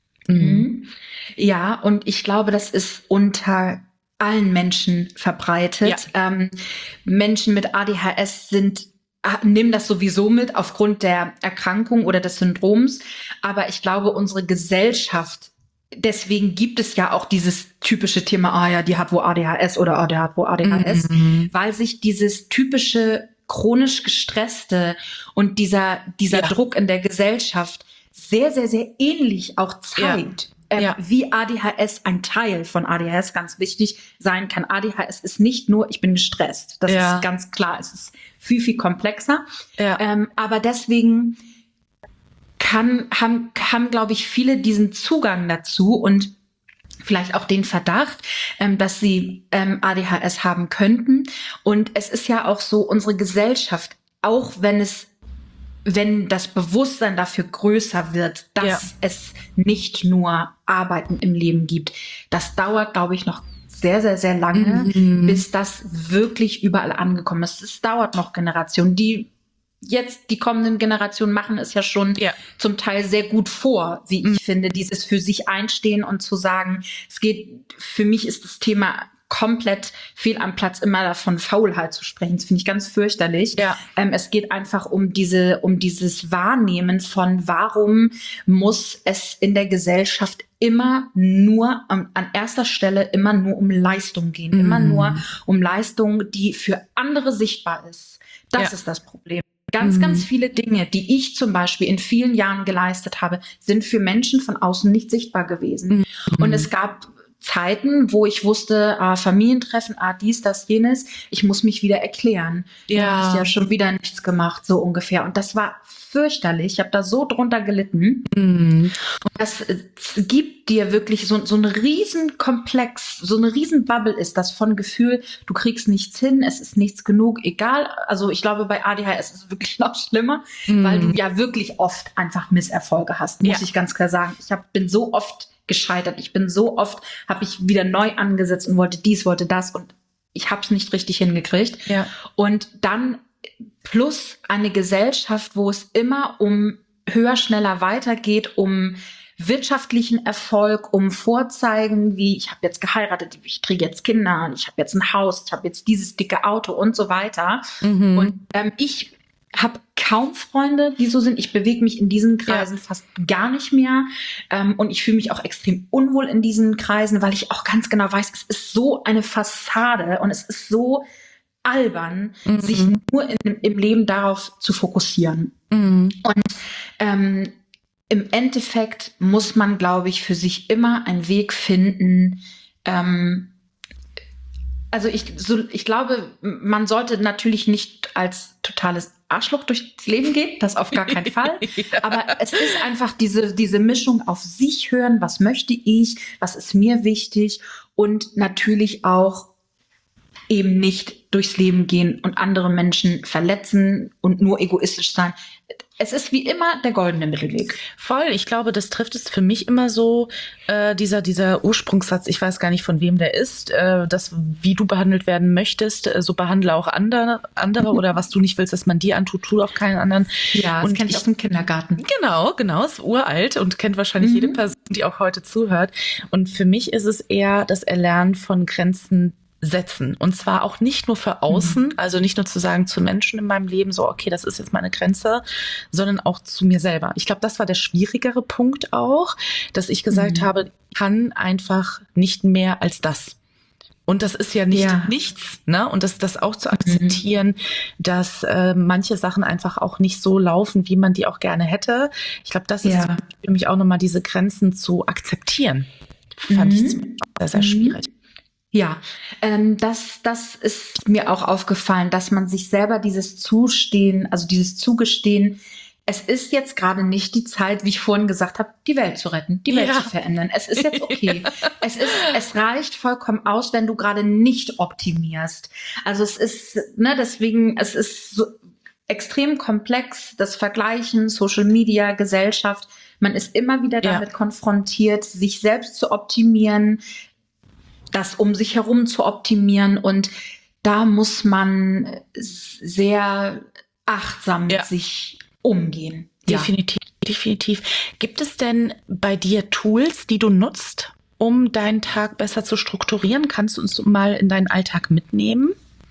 Ja, und ich glaube, das ist unter allen Menschen verbreitet. Menschen mit ADHS nehmen das sowieso mit aufgrund der Erkrankung oder des Syndroms. Aber ich glaube, unsere Gesellschaft, deswegen gibt es ja auch dieses typische Thema, die hat wohl ADHS oder der hat wohl ADHS, weil sich dieses typische chronisch gestresste und dieser Druck in der Gesellschaft sehr, sehr, sehr ähnlich auch zeigt. Wie ADHS ein Teil von ADHS, ganz wichtig, sein kann. ADHS ist nicht nur, ich bin gestresst. Das ist ganz klar. Es ist viel, viel komplexer. Aber deswegen haben, glaube ich, viele diesen Zugang dazu und vielleicht auch den Verdacht, dass sie ADHS haben könnten. Und es ist ja auch so, unsere Gesellschaft, auch wenn das Bewusstsein dafür größer wird, dass es nicht nur Arbeiten im Leben gibt, das dauert, glaube ich, noch sehr, sehr, sehr lange, bis das wirklich überall angekommen ist. Es dauert noch Generationen. Die kommenden Generationen machen es ja schon zum Teil sehr gut vor, wie ich finde, dieses für sich einstehen und zu sagen, für mich ist das Thema komplett fehl am Platz, immer davon Faulheit zu sprechen. Das finde ich ganz fürchterlich. Es geht einfach um dieses Wahrnehmen von, warum muss es in der Gesellschaft immer nur an erster Stelle immer nur um Leistung gehen, immer nur um Leistung, die für andere sichtbar ist. Das ist das Problem. Ganz, ganz viele Dinge, die ich zum Beispiel in vielen Jahren geleistet habe, sind für Menschen von außen nicht sichtbar gewesen. Und es gab Zeiten, wo ich wusste, Familientreffen, dies, das, jenes, ich muss mich wieder erklären. Du hast ja schon wieder nichts gemacht, so ungefähr. Und das war fürchterlich. Ich habe da so drunter gelitten. Und das gibt dir wirklich so einen riesen Komplex, so eine riesen Bubble ist das von Gefühl, du kriegst nichts hin, es ist nichts genug, egal. Also ich glaube, bei ADHS ist es wirklich noch schlimmer, weil du ja wirklich oft einfach Misserfolge hast, muss ich ganz klar sagen. Ich bin so oft gescheitert. Habe ich wieder neu angesetzt und wollte dies, wollte das und ich habe es nicht richtig hingekriegt. Und dann plus eine Gesellschaft, wo es immer um höher, schneller weitergeht, um wirtschaftlichen Erfolg, um Vorzeigen, wie ich habe jetzt geheiratet, ich kriege jetzt Kinder, ich habe jetzt ein Haus, ich habe jetzt dieses dicke Auto und so weiter. Und ich habe kaum Freunde, die so sind. Ich bewege mich in diesen Kreisen fast gar nicht mehr. Und ich fühle mich auch extrem unwohl in diesen Kreisen, weil ich auch ganz genau weiß, es ist so eine Fassade und es ist so albern, sich nur im Leben darauf zu fokussieren. Und im Endeffekt muss man, glaube ich, für sich immer einen Weg finden. Also ich glaube, man sollte natürlich nicht als totales Arschloch durchs Leben gehen, das auf gar keinen Fall. Aber es ist einfach diese Mischung auf sich hören, was möchte ich, was ist mir wichtig und natürlich auch eben nicht durchs Leben gehen und andere Menschen verletzen und nur egoistisch sein. Es ist wie immer der goldene Mittelweg. Voll, ich glaube, das trifft es für mich immer so, dieser Ursprungssatz, ich weiß gar nicht, von wem der ist, dass wie du behandelt werden möchtest, so behandle auch andere oder was du nicht willst, dass man dir antut, tu auch keinen anderen. Ja, das kenne ich aus dem Kindergarten. Genau, ist uralt und kennt wahrscheinlich jede Person, die auch heute zuhört. Und für mich ist es eher das Erlernen von Grenzen setzen. Und zwar auch nicht nur für außen, also nicht nur zu sagen zu Menschen in meinem Leben, so, okay, das ist jetzt meine Grenze, sondern auch zu mir selber. Ich glaube, das war der schwierigere Punkt auch, dass ich gesagt habe, ich kann einfach nicht mehr als das. Und das ist ja nicht nichts, ne? Und das auch zu akzeptieren, dass manche Sachen einfach auch nicht so laufen, wie man die auch gerne hätte. Ich glaube, das ist für mich auch nochmal diese Grenzen zu akzeptieren. Fand ich sehr, sehr schwierig. Ja, das ist mir auch aufgefallen, dass man sich selber dieses Zugestehen es ist jetzt gerade nicht die Zeit, wie ich vorhin gesagt habe, die Welt zu retten, die Welt zu verändern. Es ist jetzt okay. Es reicht vollkommen aus, wenn du gerade nicht optimierst. Also es ist, deswegen, es ist so extrem komplex, das Vergleichen, Social Media, Gesellschaft. Man ist immer wieder damit konfrontiert, sich selbst zu optimieren, das um sich herum zu optimieren. Und da muss man sehr achtsam mit sich umgehen. Definitiv. Gibt es denn bei dir Tools, die du nutzt, um deinen Tag besser zu strukturieren? Kannst du uns mal in deinen Alltag mitnehmen?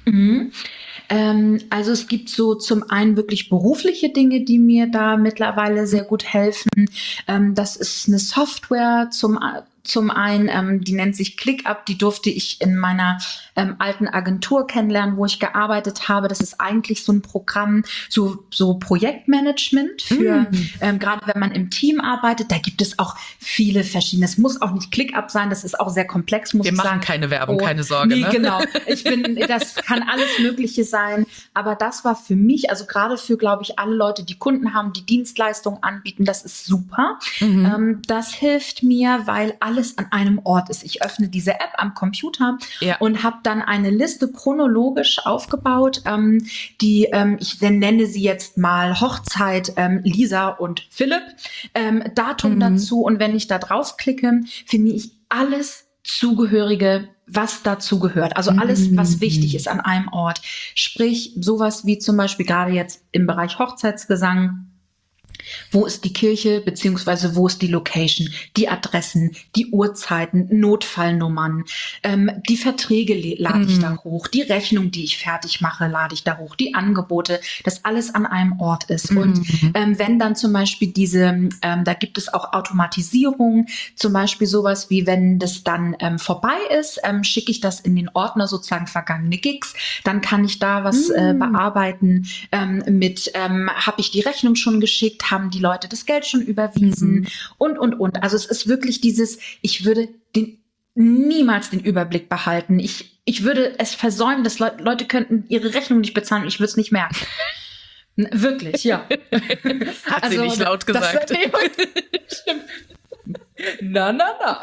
Also es gibt so zum einen wirklich berufliche Dinge, die mir da mittlerweile sehr gut helfen. Das ist eine Software zum einen, die nennt sich ClickUp, die durfte ich in meiner alten Agentur kennenlernen, wo ich gearbeitet habe. Das ist eigentlich so ein Programm, so Projektmanagement für, gerade wenn man im Team arbeitet, da gibt es auch viele verschiedene. Es muss auch nicht ClickUp sein, das ist auch sehr komplex, muss ich sagen. Wir machen keine Werbung, keine Sorge. Nee, genau. Das kann alles Mögliche sein. Aber das war für mich, also gerade für, glaube ich, alle Leute, die Kunden haben, die Dienstleistungen anbieten, das ist super. Das hilft mir, weil alles an einem Ort ist. Ich öffne diese App am Computer und habe dann eine Liste chronologisch aufgebaut, die ich nenne sie jetzt mal Hochzeit Lisa und Philipp, Datum dazu, und wenn ich da draufklicke, finde ich alles Zugehörige, was dazu gehört. Also alles, was wichtig ist an einem Ort. Sprich, sowas wie zum Beispiel gerade jetzt im Bereich Hochzeitsgesang. Wo ist die Kirche, beziehungsweise wo ist die Location, die Adressen, die Uhrzeiten, Notfallnummern, die Verträge lade ich da hoch, die Rechnung, die ich fertig mache, lade ich da hoch, die Angebote, dass alles an einem Ort ist. Und wenn dann zum Beispiel da gibt es auch Automatisierung, zum Beispiel sowas wie, wenn das dann vorbei ist, schicke ich das in den Ordner sozusagen vergangene Gigs, dann kann ich da was bearbeiten habe ich die Rechnung schon geschickt, haben die Leute das Geld schon überwiesen und. Also es ist wirklich ich würde niemals den Überblick behalten. Ich würde es versäumen, dass Leute könnten ihre Rechnung nicht bezahlen und ich würde es nicht merken. Wirklich, ja. Hat sie nicht laut gesagt. Na.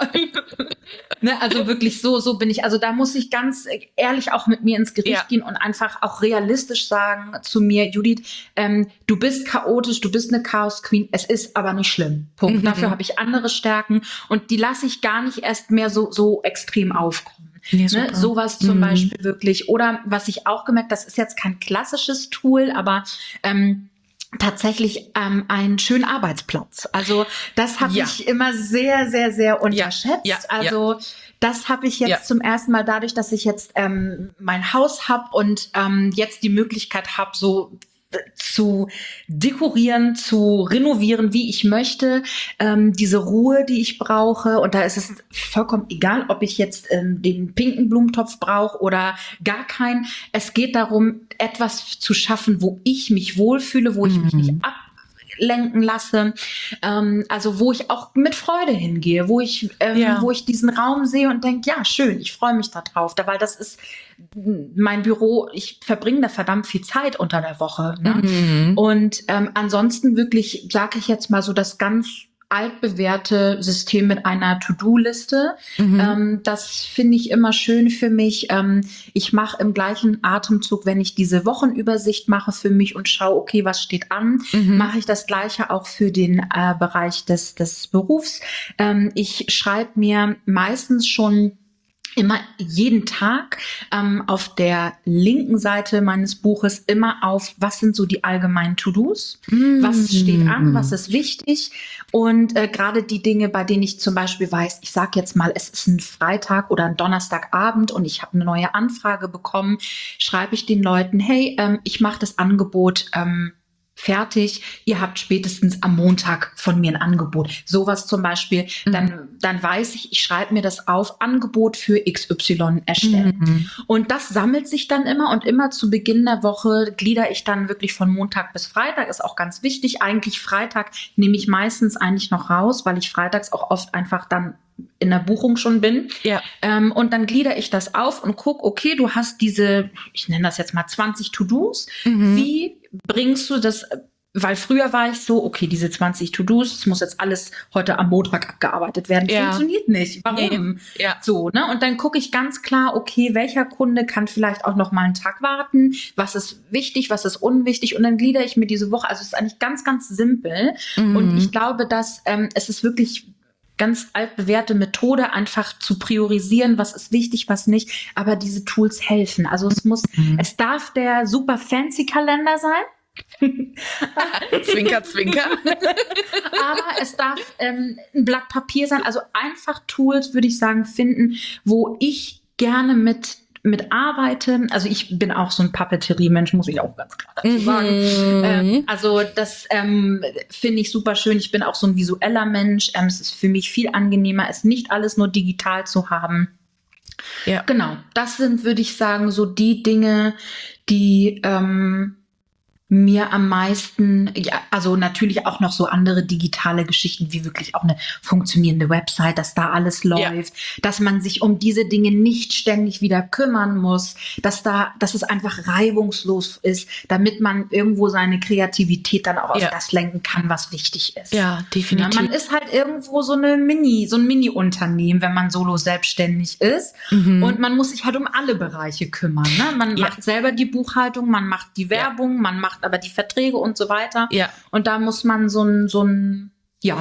Also wirklich so bin ich. Also da muss ich ganz ehrlich auch mit mir ins Gericht gehen und einfach auch realistisch sagen zu mir, Judith, du bist chaotisch, du bist eine Chaos Queen, es ist aber nicht schlimm. Punkt. Dafür habe ich andere Stärken und die lasse ich gar nicht erst mehr so extrem aufkommen. Ja, sowas zum Beispiel wirklich. Oder was ich auch gemerkt, das ist jetzt kein klassisches Tool, aber tatsächlich einen schönen Arbeitsplatz. Also das habe ich immer sehr, sehr, sehr unterschätzt. Das habe ich jetzt zum ersten Mal dadurch, dass ich jetzt mein Haus habe und jetzt die Möglichkeit habe, so zu dekorieren, zu renovieren, wie ich möchte, diese Ruhe, die ich brauche. Und da ist es vollkommen egal, ob ich jetzt den pinken Blumentopf brauche oder gar keinen. Es geht darum, etwas zu schaffen, wo ich mich wohlfühle, wo ich mich nicht ablenken lasse, also wo ich auch mit Freude hingehe, wo ich diesen Raum sehe und denke, ja, schön, ich freue mich da drauf, weil das ist mein Büro, ich verbringe da verdammt viel Zeit unter der Woche. Ne? Und ansonsten wirklich, sage ich jetzt mal so, das ganz altbewährte System mit einer To-Do-Liste. Das finde ich immer schön für mich. Ich mache im gleichen Atemzug, wenn ich diese Wochenübersicht mache für mich und schaue, okay, was steht an, mache ich das Gleiche auch für den Bereich des Berufs. Ich schreibe mir meistens schon immer jeden Tag auf der linken Seite meines Buches immer auf, was sind so die allgemeinen To-Dos, was steht an, was ist wichtig und gerade die Dinge, bei denen ich zum Beispiel weiß, ich sage jetzt mal, es ist ein Freitag oder ein Donnerstagabend und ich habe eine neue Anfrage bekommen, schreibe ich den Leuten, hey, ich mache das Angebot fertig, ihr habt spätestens am Montag von mir ein Angebot. Sowas zum Beispiel, dann weiß ich schreibe mir das auf, Angebot für XY erstellen. Und das sammelt sich dann immer und immer zu Beginn der Woche glieder ich dann wirklich von Montag bis Freitag, ist auch ganz wichtig. Eigentlich Freitag nehme ich meistens eigentlich noch raus, weil ich freitags auch oft einfach dann in der Buchung schon bin. Und dann glieder ich das auf und gucke, okay, du hast diese, ich nenne das jetzt mal 20 To-Dos. Wie bringst du das weil früher war ich so, okay, diese 20 To-Dos, es muss jetzt alles heute am Montag abgearbeitet werden. Funktioniert nicht. Warum? Nee. Ja. So, ne? Und dann gucke ich ganz klar, okay, welcher Kunde kann vielleicht auch noch mal einen Tag warten? Was ist wichtig, was ist unwichtig? Und dann gliedere ich mir diese Woche. Also es ist eigentlich ganz, ganz simpel. Und ich glaube, dass es ist wirklich ganz altbewährte Methode, einfach zu priorisieren, was ist wichtig, was nicht. Aber diese Tools helfen. Also es darf der super fancy Kalender sein. Zwinker, zwinker. Aber es darf ein Blatt Papier sein. Also einfach Tools, würde ich sagen, finden, wo ich gerne mit arbeite. Also ich bin auch so ein Papeterie-Mensch, muss ich auch ganz klar dazu sagen. Also das finde ich super schön. Ich bin auch so ein visueller Mensch. Es ist für mich viel angenehmer, es nicht alles nur digital zu haben. Ja. Genau, das sind, würde ich sagen, so die Dinge, die mir am meisten, ja, also natürlich auch noch so andere digitale Geschichten, wie wirklich auch eine funktionierende Website, dass da alles läuft, dass man sich um diese Dinge nicht ständig wieder kümmern muss, dass es einfach reibungslos ist, damit man irgendwo seine Kreativität dann auch auf das lenken kann, was wichtig ist. Ja, definitiv. Ja, man ist halt irgendwo so ein Mini-Unternehmen, wenn man solo selbstständig ist, und man muss sich halt um alle Bereiche kümmern. Ne? Man macht selber die Buchhaltung, man macht die Werbung, man macht aber die Verträge und so weiter. Ja. Und da muss man so einen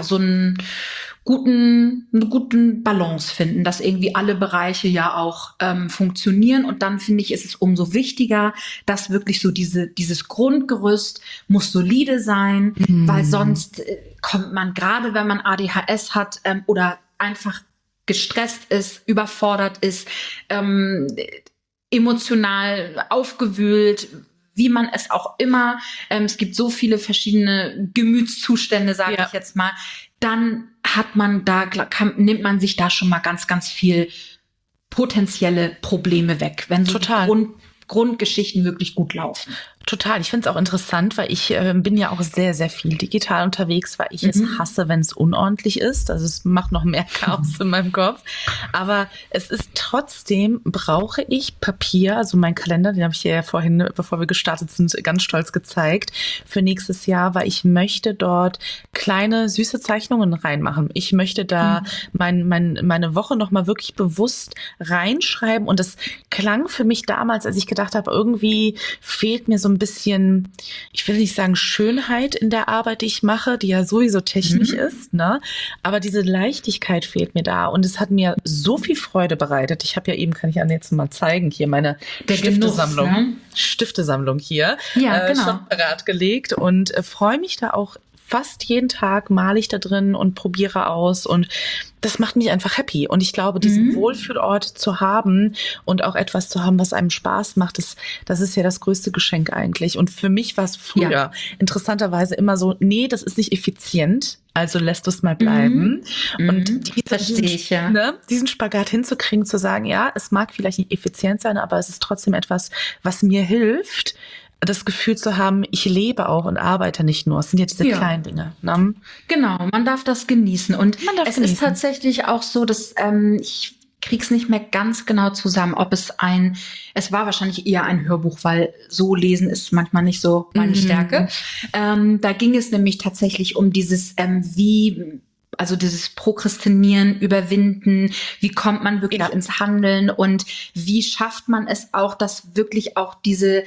guten Balance finden, dass irgendwie alle Bereiche ja auch funktionieren. Und dann finde ich, ist es umso wichtiger, dass wirklich so dieses Grundgerüst muss solide sein, weil sonst kommt man, gerade wenn man ADHS hat oder einfach gestresst ist, überfordert ist, emotional aufgewühlt, wie man es auch immer, es gibt so viele verschiedene Gemütszustände, sage ich jetzt mal, dann nimmt man sich da schon mal ganz, ganz viel potenzielle Probleme weg, wenn so Grundgeschichten wirklich gut laufen. Total. Ich finde es auch interessant, weil ich bin ja auch sehr, sehr viel digital unterwegs, weil ich es hasse, wenn es unordentlich ist. Also es macht noch mehr Chaos in meinem Kopf. Aber es ist trotzdem, brauche ich Papier, also mein Kalender, den habe ich dir ja vorhin, bevor wir gestartet sind, ganz stolz gezeigt, für nächstes Jahr, weil ich möchte dort kleine, süße Zeichnungen reinmachen. Ich möchte da meine Woche nochmal wirklich bewusst reinschreiben. Und das klang für mich damals, als ich gedacht habe, irgendwie fehlt mir so ein bisschen, ich will nicht sagen Schönheit in der Arbeit, die ich mache, die ja sowieso technisch ist, ne? Aber diese Leichtigkeit fehlt mir da, und es hat mir so viel Freude bereitet. Ich habe ja eben, kann ich Anne jetzt mal zeigen, hier meine Stiftesammlung, ne? Stiftesammlung hier, schon parat gelegt, und freue mich da auch. Fast jeden Tag male ich da drin und probiere aus, und das macht mich einfach happy. Und ich glaube, diesen Wohlfühlort zu haben und auch etwas zu haben, was einem Spaß macht, das ist ja das größte Geschenk eigentlich. Und für mich war es früher interessanterweise immer so, nee, das ist nicht effizient, also lässt du es mal bleiben. Und diesen Spagat hinzukriegen, zu sagen, ja, es mag vielleicht nicht effizient sein, aber es ist trotzdem etwas, was mir hilft, das Gefühl zu haben, ich lebe auch und arbeite nicht nur. Es sind ja diese kleinen Dinge. Ne? Genau, man darf das genießen. Und es ist tatsächlich auch so, dass ich krieg's nicht mehr ganz genau zusammen, ob es war wahrscheinlich eher ein Hörbuch, weil so lesen ist manchmal nicht so meine Stärke. Da ging es nämlich tatsächlich um dieses, also dieses Prokrastinieren, Überwinden, wie kommt man wirklich ins Handeln, und wie schafft man es auch, dass wirklich auch dieser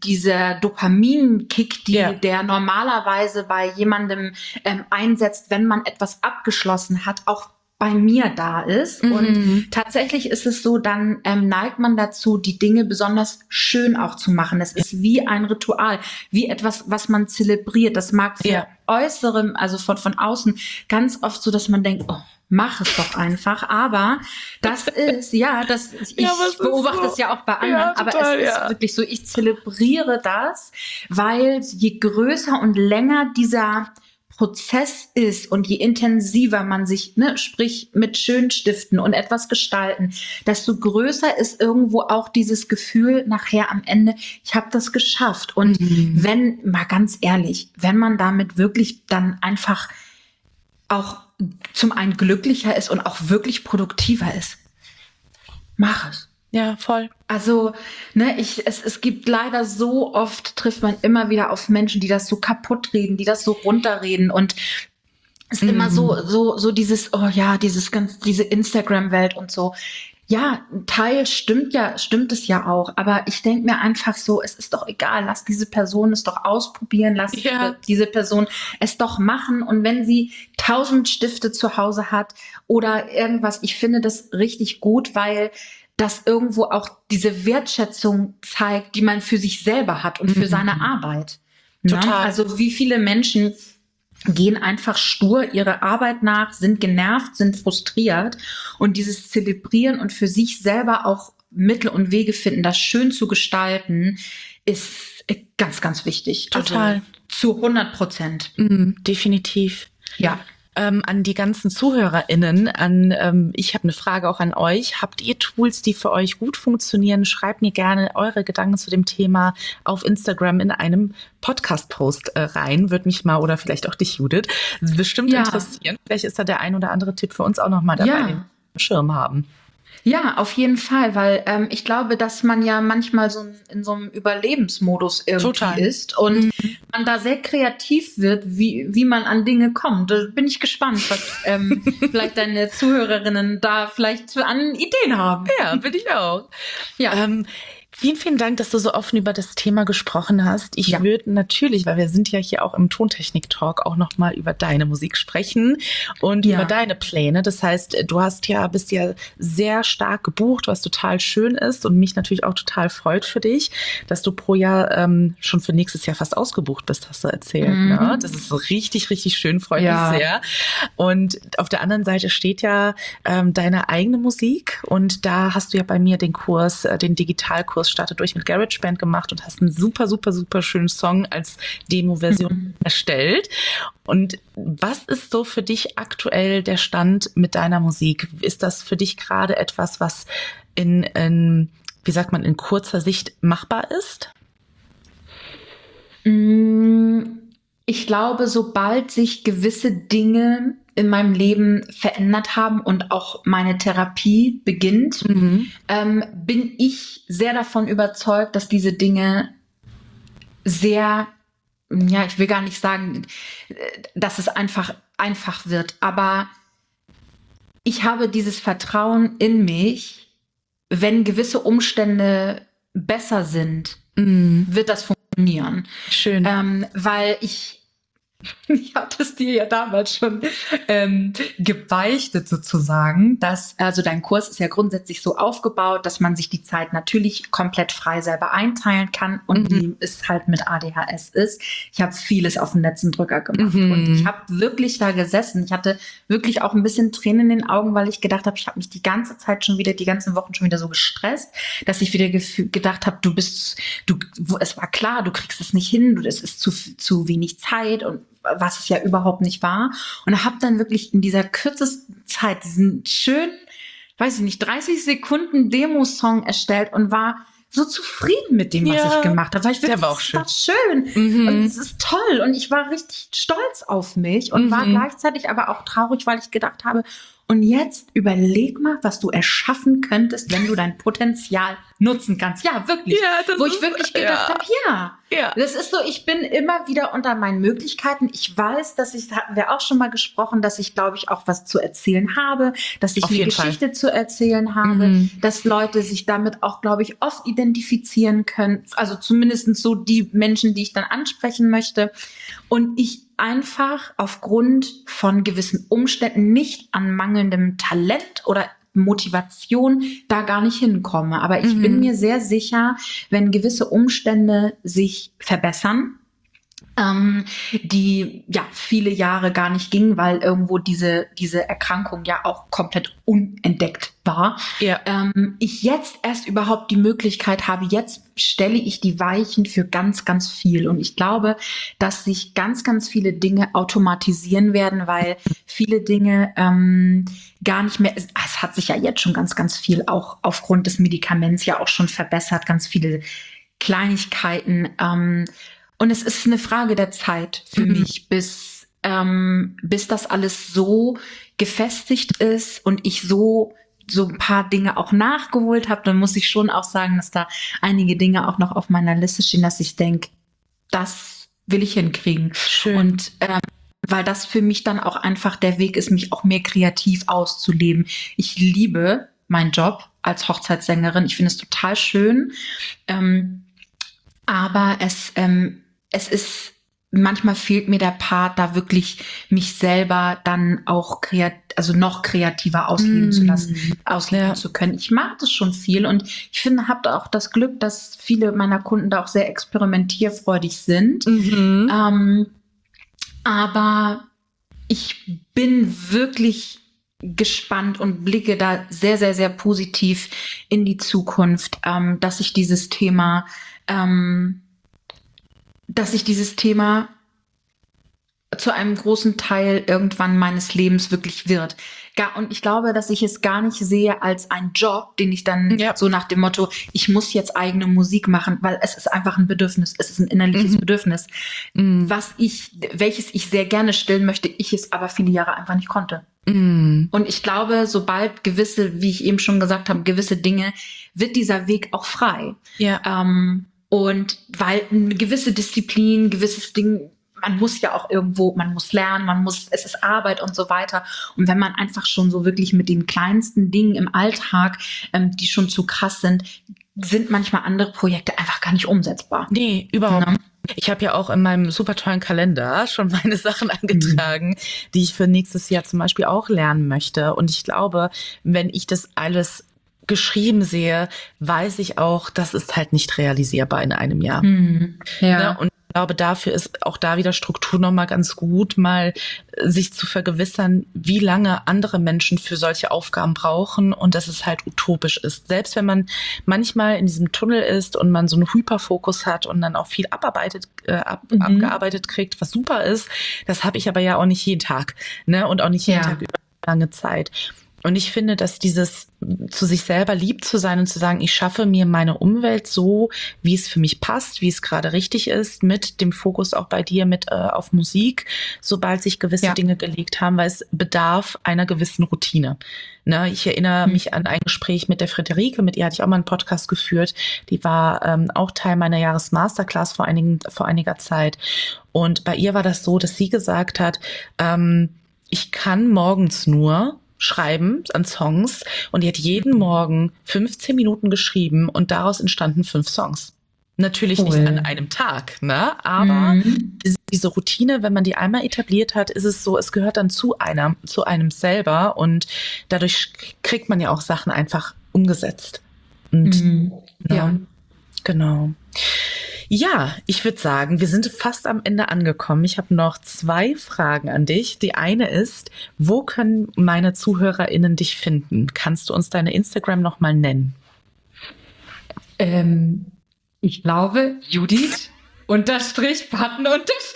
Dopaminkick, der normalerweise bei jemandem einsetzt, wenn man etwas abgeschlossen hat, auch bei mir da ist. Und tatsächlich ist es so, dann neigt man dazu, die Dinge besonders schön auch zu machen. Es ist wie ein Ritual, wie etwas, was man zelebriert. Das mag für Äußerem, also von außen, ganz oft so, dass man denkt, oh, mach es doch einfach. Aber das ist, ich beobachte es ja auch bei anderen, aber es ist wirklich so, ich zelebriere das, weil je größer und länger dieser Prozess ist und je intensiver man sich, sprich mit Schönstiften und etwas gestalten, desto größer ist irgendwo auch dieses Gefühl nachher am Ende, ich habe das geschafft. Und wenn, mal ganz ehrlich, wenn man damit wirklich dann einfach auch zum einen glücklicher ist und auch wirklich produktiver ist, mach es. Ja, voll. Also, ne, es gibt leider so oft, trifft man immer wieder auf Menschen, die das so kaputt reden, die das so runterreden und es ist immer so dieses, oh ja, diese Instagram-Welt und so. Ja, ein Teil stimmt es ja auch, aber ich denke mir einfach so, es ist doch egal, lass diese Person es doch ausprobieren, lass Ja. diese Person es doch machen und wenn sie 1000 Stifte zu Hause hat oder irgendwas, ich finde das richtig gut, weil das irgendwo auch diese Wertschätzung zeigt, die man für sich selber hat und für seine Arbeit. Ne? Total. Also wie viele Menschen gehen einfach stur ihre Arbeit nach, sind genervt, sind frustriert und dieses Zelebrieren und für sich selber auch Mittel und Wege finden, das schön zu gestalten, ist ganz, ganz wichtig. Total. Also zu 100%. Definitiv. Ja. An die ganzen ZuhörerInnen, ich habe eine Frage auch an euch. Habt ihr Tools, die für euch gut funktionieren? Schreibt mir gerne eure Gedanken zu dem Thema auf Instagram in einem Podcast-Post rein. Würde mich mal, oder vielleicht auch dich, Judith, bestimmt interessieren. Vielleicht ist da der ein oder andere Tipp für uns auch nochmal dabei, den wir auf dem Schirm haben. Ja, auf jeden Fall, weil ich glaube, dass man ja manchmal so in so einem Überlebensmodus irgendwie ist und man da sehr kreativ wird, wie man an Dinge kommt. Da bin ich gespannt, was vielleicht deine Zuhörerinnen da vielleicht an Ideen haben. Ja, bin ich auch. Ja. Vielen, vielen Dank, dass du so offen über das Thema gesprochen hast. Ich würde natürlich, weil wir sind ja hier auch im Tontechnik-Talk, auch nochmal über deine Musik sprechen und über deine Pläne. Das heißt, bist ja sehr stark gebucht, was total schön ist und mich natürlich auch total freut für dich, dass du pro Jahr schon für nächstes Jahr fast ausgebucht bist, hast du erzählt. Ne? Das ist so richtig, richtig schön, freut mich sehr. Und auf der anderen Seite steht ja deine eigene Musik und da hast du ja bei mir den Digitalkurs Starte durch mit GarageBand gemacht und hast einen super, super, super schönen Song als Demo-Version erstellt. Und was ist so für dich aktuell der Stand mit deiner Musik? Ist das für dich gerade etwas, was in kurzer Sicht machbar ist? Ich glaube, sobald sich gewisse Dinge in meinem Leben verändert haben und auch meine Therapie beginnt, bin ich sehr davon überzeugt, dass diese Dinge sehr, ich will gar nicht sagen, dass es einfach wird, aber ich habe dieses Vertrauen in mich, wenn gewisse Umstände besser sind, wird das funktionieren. Schön. Weil ich hatte es dir ja damals schon gebeichtet sozusagen, dass, also dein Kurs ist ja grundsätzlich so aufgebaut, dass man sich die Zeit natürlich komplett frei selber einteilen kann und wie es halt mit ADHS ist. Ich habe vieles auf den letzten Drücker gemacht und ich habe wirklich da gesessen. Ich hatte wirklich auch ein bisschen Tränen in den Augen, weil ich gedacht habe, ich habe mich die ganze Zeit die ganzen Wochen schon wieder so gestresst, dass ich wieder gedacht habe, es war klar, du kriegst es nicht hin, es ist zu wenig Zeit und was es ja überhaupt nicht war. Und habe dann wirklich in dieser kürzesten Zeit diesen schönen, 30 Sekunden Demo-Song erstellt und war so zufrieden mit dem, was ich gemacht habe. Weil ich wirklich, der war auch schön. Das war schön. Und es ist toll. Und ich war richtig stolz auf mich und war gleichzeitig aber auch traurig, weil ich gedacht habe, und jetzt überleg mal, was du erschaffen könntest, wenn du dein Potenzial nutzen kannst. Ja, wirklich. Ja, wo ich wirklich gedacht habe, das ist so, ich bin immer wieder unter meinen Möglichkeiten. Ich weiß, hatten wir auch schon mal gesprochen, dass ich, glaube ich, auch was zu erzählen habe, dass ich eine Geschichte zu erzählen habe, dass Leute sich damit auch, glaube ich, oft identifizieren können. Also zumindest so die Menschen, die ich dann ansprechen möchte. Und ich einfach aufgrund von gewissen Umständen nicht an mangelndem Talent oder Motivation da gar nicht hinkomme. Aber ich bin mir sehr sicher, wenn gewisse Umstände sich verbessern, die viele Jahre gar nicht ging, weil irgendwo diese Erkrankung ja auch komplett unentdeckt war. Ja. Ich jetzt erst überhaupt die Möglichkeit habe, jetzt stelle ich die Weichen für ganz, ganz viel. Und ich glaube, dass sich ganz, ganz viele Dinge automatisieren werden, weil viele Dinge gar nicht mehr, es hat sich ja jetzt schon ganz, ganz viel auch aufgrund des Medikaments ja auch schon verbessert, ganz viele Kleinigkeiten. Und es ist eine Frage der Zeit für mich, bis das alles so gefestigt ist und ich so so ein paar Dinge auch nachgeholt habe, dann muss ich schon auch sagen, dass da einige Dinge auch noch auf meiner Liste stehen, dass ich denke, das will ich hinkriegen. Schön. Und weil das für mich dann auch einfach der Weg ist, mich auch mehr kreativ auszuleben. Ich liebe meinen Job als Hochzeitssängerin. Ich finde es total schön. Aber es ist, manchmal fehlt mir der Part, da wirklich mich selber dann auch noch kreativer ausleben zu lassen, ausleben zu können. Ich mag das schon viel und ich finde, habe auch das Glück, dass viele meiner Kunden da auch sehr experimentierfreudig sind. Aber ich bin wirklich gespannt und blicke da sehr, sehr, sehr positiv in die Zukunft, dass sich dieses Thema zu einem großen Teil irgendwann meines Lebens wirklich wird. Und ich glaube, dass ich es gar nicht sehe als einen Job, den ich dann so nach dem Motto, ich muss jetzt eigene Musik machen, weil es ist einfach ein Bedürfnis, es ist ein innerliches Bedürfnis, welches ich sehr gerne stillen möchte, ich es aber viele Jahre einfach nicht konnte. Und ich glaube, sobald gewisse, wie ich eben schon gesagt habe, gewisse Dinge, wird dieser Weg auch frei. Und weil eine gewisse Disziplin, gewisses Ding, man muss ja auch irgendwo, man muss lernen, es ist Arbeit und so weiter. Und wenn man einfach schon so wirklich mit den kleinsten Dingen im Alltag, die schon zu krass sind manchmal andere Projekte einfach gar nicht umsetzbar. Nee, überhaupt nicht. Ich habe ja auch in meinem super tollen Kalender schon meine Sachen angetragen, die ich für nächstes Jahr zum Beispiel auch lernen möchte. Und ich glaube, wenn ich das alles geschrieben sehe, weiß ich auch, das ist halt nicht realisierbar in einem Jahr. Ne? Und ich glaube, dafür ist auch da wieder Struktur nochmal ganz gut, mal sich zu vergewissern, wie lange andere Menschen für solche Aufgaben brauchen und dass es halt utopisch ist. Selbst wenn man manchmal in diesem Tunnel ist und man so einen Hyperfokus hat und dann auch viel abgearbeitet kriegt, was super ist, das habe ich aber ja auch nicht jeden Tag, ne? Und auch nicht jeden Tag über lange Zeit. Und ich finde, dass dieses zu sich selber lieb zu sein und zu sagen, ich schaffe mir meine Umwelt so, wie es für mich passt, wie es gerade richtig ist, mit dem Fokus auch bei dir mit auf Musik, sobald sich gewisse Dinge gelegt haben, weil es bedarf einer gewissen Routine. Ne, ich erinnere mich an ein Gespräch mit der Friederike, mit ihr hatte ich auch mal einen Podcast geführt, die war auch Teil meiner Jahresmasterclass vor einiger Zeit. Und bei ihr war das so, dass sie gesagt hat, ich kann morgens nur schreiben an Songs und die hat jeden Morgen 15 Minuten geschrieben und daraus entstanden 5 Songs. Natürlich nicht an einem Tag, ne? Aber diese Routine, wenn man die einmal etabliert hat, ist es so, es gehört dann zu einem selber und dadurch kriegt man ja auch Sachen einfach umgesetzt. Und genau. Ja, ich würde sagen, wir sind fast am Ende angekommen. Ich habe noch 2 Fragen an dich. Die eine ist, wo können meine ZuhörerInnen dich finden? Kannst du uns deine Instagram noch mal nennen? Ich glaube, Judith _Patten_.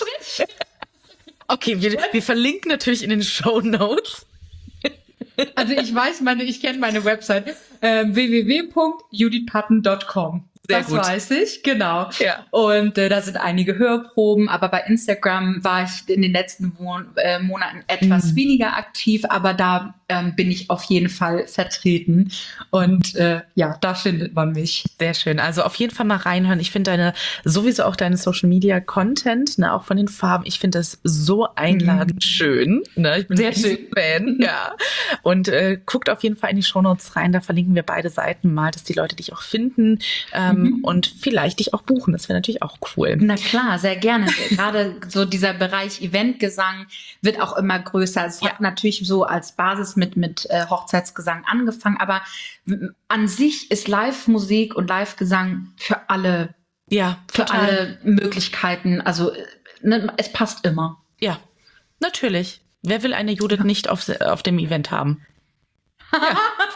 Okay, wir verlinken natürlich in den Shownotes. Also ich kenne meine Website www.judithpatten.com. Das weiß ich, genau. Ja. Und da sind einige Hörproben, aber bei Instagram war ich in den letzten Monaten etwas weniger aktiv, aber da bin ich auf jeden Fall vertreten. Und da findet man mich. Sehr schön. Also auf jeden Fall mal reinhören. Ich finde sowieso auch deine Social Media Content, ne, auch von den Farben, ich finde das so einladend schön. Ne? Ich bin sehr schön Fan. Ja. Und guckt auf jeden Fall in die Shownotes rein, da verlinken wir beide Seiten mal, dass die Leute dich auch finden. Und vielleicht dich auch buchen. Das wäre natürlich auch cool. Na klar, sehr gerne. Gerade so dieser Bereich Eventgesang wird auch immer größer. Es hat natürlich so als Basis mit Hochzeitsgesang angefangen, aber an sich ist Live-Musik und Live-Gesang für alle, für alle Möglichkeiten. Also es passt immer. Ja, natürlich. Wer will eine Judith nicht auf dem Event haben? Ja.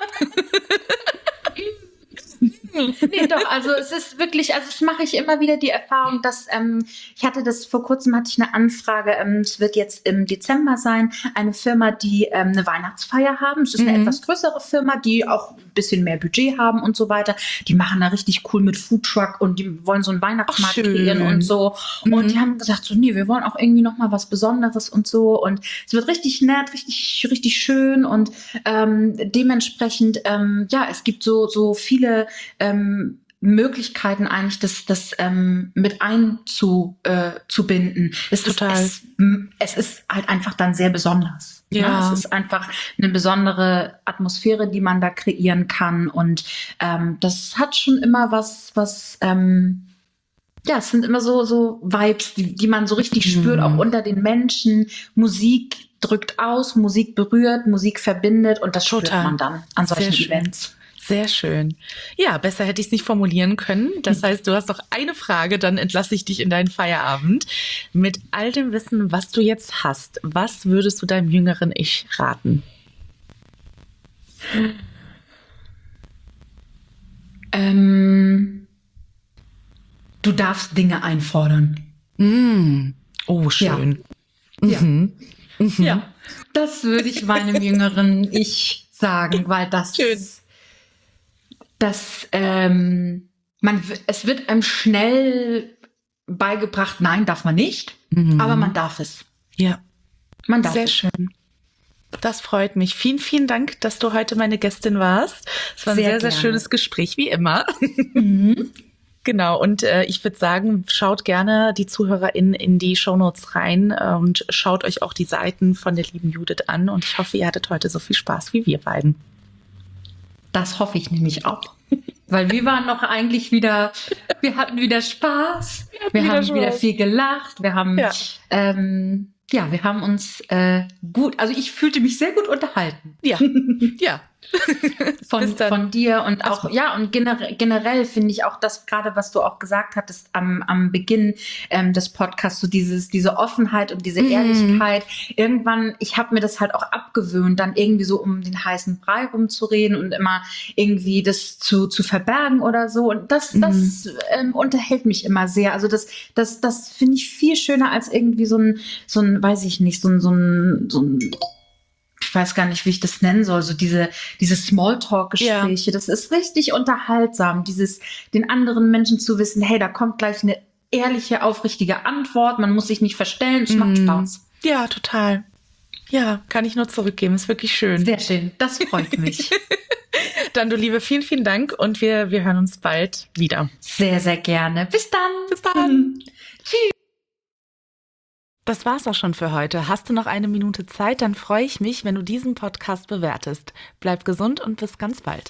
Nee, doch, also es ist wirklich, also das mache ich immer wieder die Erfahrung, dass vor kurzem hatte ich eine Anfrage, es wird jetzt im Dezember sein, eine Firma, die eine Weihnachtsfeier haben. Es ist eine etwas größere Firma, die auch bisschen mehr Budget haben und so weiter. Die machen da richtig cool mit Foodtruck und die wollen so einen Weihnachtsmarkt kreieren und so. Und die haben gesagt so, nee, wir wollen auch irgendwie noch mal was Besonderes und so. Und es wird richtig nett, richtig schön und dementsprechend, es gibt so viele Möglichkeiten eigentlich, das mit einzubinden. Total. Es ist halt einfach dann sehr besonders. Ja. Ne? Es ist einfach eine besondere Atmosphäre, die man da kreieren kann. Und das hat schon immer was es sind immer so Vibes, die man so richtig spürt, auch unter den Menschen. Musik drückt aus, Musik berührt, Musik verbindet und das spürt man dann an solchen Events. Sehr schön. Ja, besser hätte ich es nicht formulieren können. Das heißt, du hast noch eine Frage, dann entlasse ich dich in deinen Feierabend. Mit all dem Wissen, was du jetzt hast, was würdest du deinem jüngeren Ich raten? Du darfst Dinge einfordern. Oh, schön. Ja. Ja, das würde ich meinem jüngeren Ich sagen, weil das Schön. Es wird einem schnell beigebracht, nein, darf man nicht, aber man darf es. Ja, man darf sehr es. schön. Das freut mich. Vielen, vielen Dank, dass du heute meine Gästin warst. Es war ein sehr, sehr schönes Gespräch, wie immer. Genau, und ich würde sagen, schaut gerne die ZuhörerInnen in die Shownotes rein und schaut euch auch die Seiten von der lieben Judith an. Und ich hoffe, ihr hattet heute so viel Spaß wie wir beiden. Das hoffe ich nämlich auch. Weil wir waren noch eigentlich wir hatten wieder Spaß. Wir haben wieder viel gelacht. Wir haben, wir haben uns gut, also ich fühlte mich sehr gut unterhalten. Ja, ja. Von dir und auch, und generell finde ich auch das gerade, was du auch gesagt hattest am Beginn des Podcasts, so diese Offenheit und diese Ehrlichkeit. Irgendwann, ich habe mir das halt auch abgewöhnt, dann irgendwie so um den heißen Brei rumzureden und immer irgendwie das zu verbergen oder so. Und das unterhält mich immer sehr. Also das finde ich viel schöner als irgendwie so ein, weiß ich nicht, so ein ich weiß gar nicht, wie ich das nennen soll, so diese Smalltalk-Gespräche, das ist richtig unterhaltsam, den anderen Menschen zu wissen, hey, da kommt gleich eine ehrliche, aufrichtige Antwort, man muss sich nicht verstellen, es macht Spaß. Ja, total. Ja, kann ich nur zurückgeben, ist wirklich schön. Sehr schön, das freut mich. Dann, du Liebe, vielen, vielen Dank und wir hören uns bald wieder. Sehr, sehr gerne. Bis dann. Bis dann. Tschüss. Das war's auch schon für heute. Hast du noch eine Minute Zeit, dann freue ich mich, wenn du diesen Podcast bewertest. Bleib gesund und bis ganz bald.